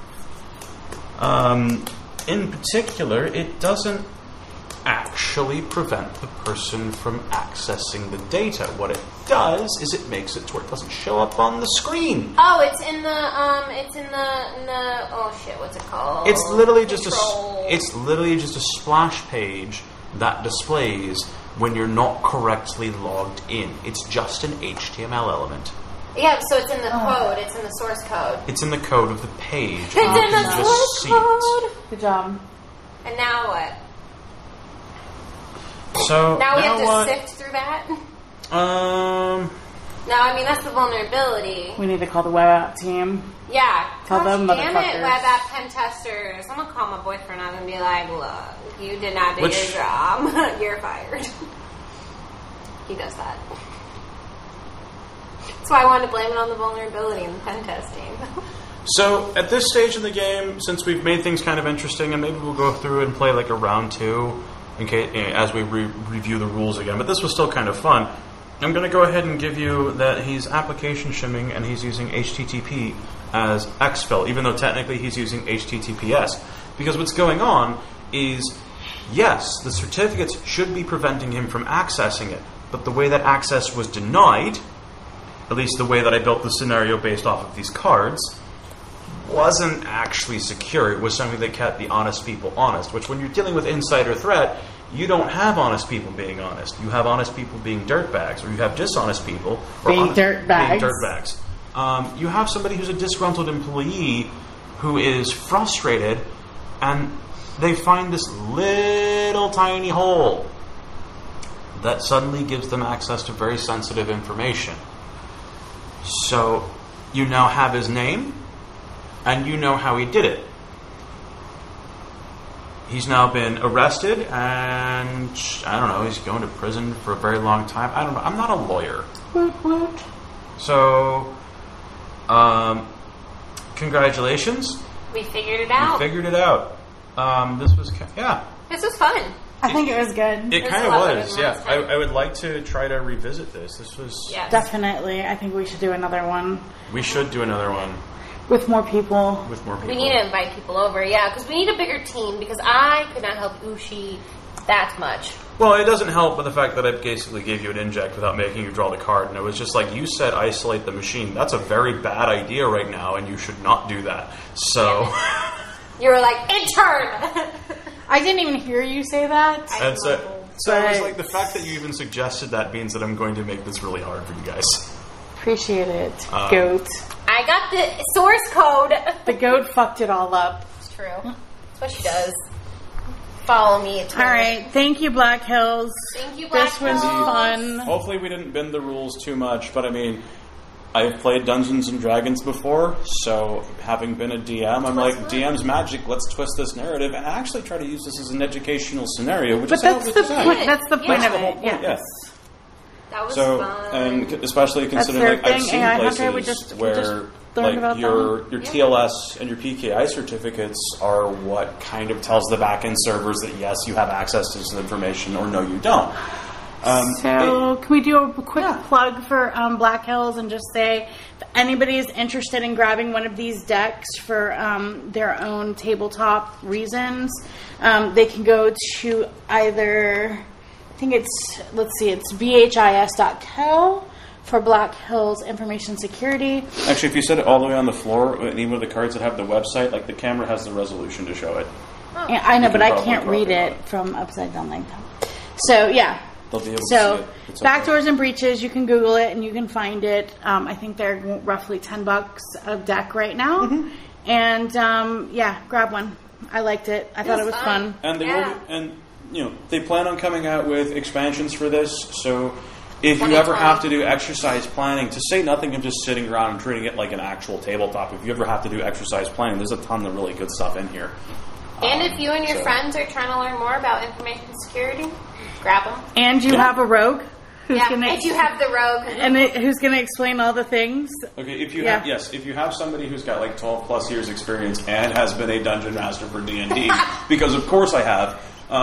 In particular, it doesn't actually prevent the person from accessing the data. What it does is it makes it to where it doesn't show up on the screen. Oh, it's in the oh shit, what's it called? It's literally just Control. it's literally just a splash page that displays when you're not correctly logged in. It's just an HTML element. Yeah, so it's in the code. It's in the source code. It's in the code of the page. It's in the just source see code. it. Good job. And now what? So Now we have to what? sift through that? Um, No, I mean, that's the vulnerability. We need to call the web app team. Yeah. Tell Gosh, them damn it, motherfuckers. web app pen testers. I'm going to call my boyfriend up and be like, look, you did not do Which- your job. You're fired. He does that. That's why I wanted to blame it on the vulnerability in the pen testing. So at this stage in the game, since we've made things kind of interesting, and maybe we'll go through and play like a round 2 in case, as we review the rules again, but this was still kind of fun. I'm going to go ahead and give you that he's application shimming and he's using HTTP as exfil, even though technically he's using HTTPS. Because what's going on is, yes, the certificates should be preventing him from accessing it, but the way that access was denied, at least the way that I built the scenario based off of these cards, wasn't actually secure. It was something that kept the honest people honest, which when you're dealing with insider threat, you don't have honest people being honest. You have honest people being dirtbags, or you have dishonest people Being honest- dirtbags. being dirtbags. You have somebody who's a disgruntled employee who is frustrated, and they find this little tiny hole that suddenly gives them access to very sensitive information. So you now have his name, and you know how he did it. He's now been arrested, and I don't know, he's going to prison for a very long time. I don't know. I'm not a lawyer. Woot woot. So, congratulations. We figured it You out. figured it out. This was, yeah. This was fun. I think it was good. It It's kind a of lot better was, than yeah. last time. I would like to try to revisit this. This was, Yes. Definitely. I think we should do another one we should do another one with more people. with more people. We need to invite people over, yeah, because we need a bigger team, because I could not help Ushi that much. Well, it doesn't help with the fact that I basically gave you an inject without making you draw the card, and it was just like, you said isolate the machine. That's a very bad idea right now, and you should not do that. So, You were like, intern! I didn't even hear you say that. and so it was But- like the fact that you even suggested that means that I'm going to make this really hard for you guys. Appreciate it. Goat. I got the source code. The goat fucked it all up. It's true. That's what she does. Follow me at Twitter. All right. Thank you, Black Hills. Thank you, Black This was Hills. fun. Hopefully we didn't bend the rules too much, but I mean, I've played Dungeons and Dragons before, so having been a DM, I'm like, DM's magic, let's twist this narrative and actually try to use this as an educational scenario, which But is how that's it was the designed. point. That's the point Yeah. of it. Yeah. Yes. That was So, fun. and especially considering, their like, I've thing. seen AI places Hunter, we just where, learned like, about your Yeah. TLS and your PKI certificates are what kind of tells the back-end servers that, yes, you have access to this information, or no, you don't. So, can we do a quick plug for Black Hills and just say if anybody is interested in grabbing one of these decks for their own tabletop reasons, they can go to either, I think it's, let's see, it's bhis.co for Black Hills Information Security. Actually, if you set it all the way on the floor, any one of the cards that have the website, like the camera has the resolution to show it. Yeah, I know, You but can I can't probably read crop it from upside down like that. So, yeah. They'll be able to So, see it. It's okay. Backdoors and Breaches, you can Google it and you can find it. I think they're roughly $10 a deck right now. Mm-hmm. And, yeah, grab one. I liked it. I thought it was fun. And they Yeah. will, and they plan on coming out with expansions for this. So if you 2020. ever have to do exercise planning, to say nothing of just sitting around and treating it like an actual tabletop, if you ever have to do exercise planning, there's a ton of really good stuff in here. And if you and your So- friends are trying to learn more about information security, grab them. And you have a rogue who's Yeah, going if you have the rogue. and who's going to explain all the things. Okay, if you Yeah. if you have somebody who's got like 12 plus years experience and has been a dungeon master for D&D, because of course I have,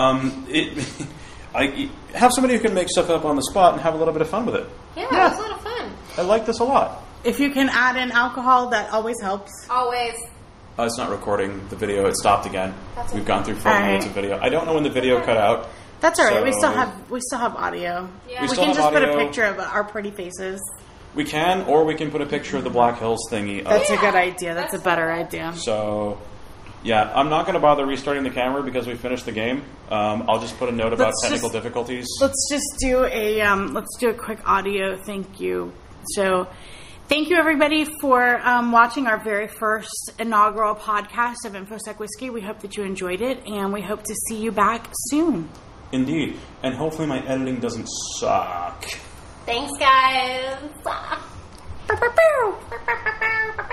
I have somebody who can make stuff up on the spot and have a little bit of fun with it. Yeah, Yeah. it was a lot of fun. I like this a lot. If you can add in alcohol, that always helps. Always. It's not recording the video. It stopped again. That's We've okay. gone through 4 All right. minutes of video. I don't know when the video cut out. That's all right. We So- still have audio. Yeah. We still can have just put a audio. picture of our pretty faces. We can, or we can put a picture of the Black Hills thingy up. That's a Yeah. good idea. That's a That's better fine. idea. So, yeah, I'm not going to bother restarting the camera because we finished the game. I'll just put a note about Let's technical just- difficulties. Let's just do a quick audio thank you. So, thank you everybody for watching our very first inaugural podcast of InfoSec Whiskey. We hope that you enjoyed it, and we hope to see you back soon. Indeed. And hopefully my editing doesn't suck. Thanks, guys.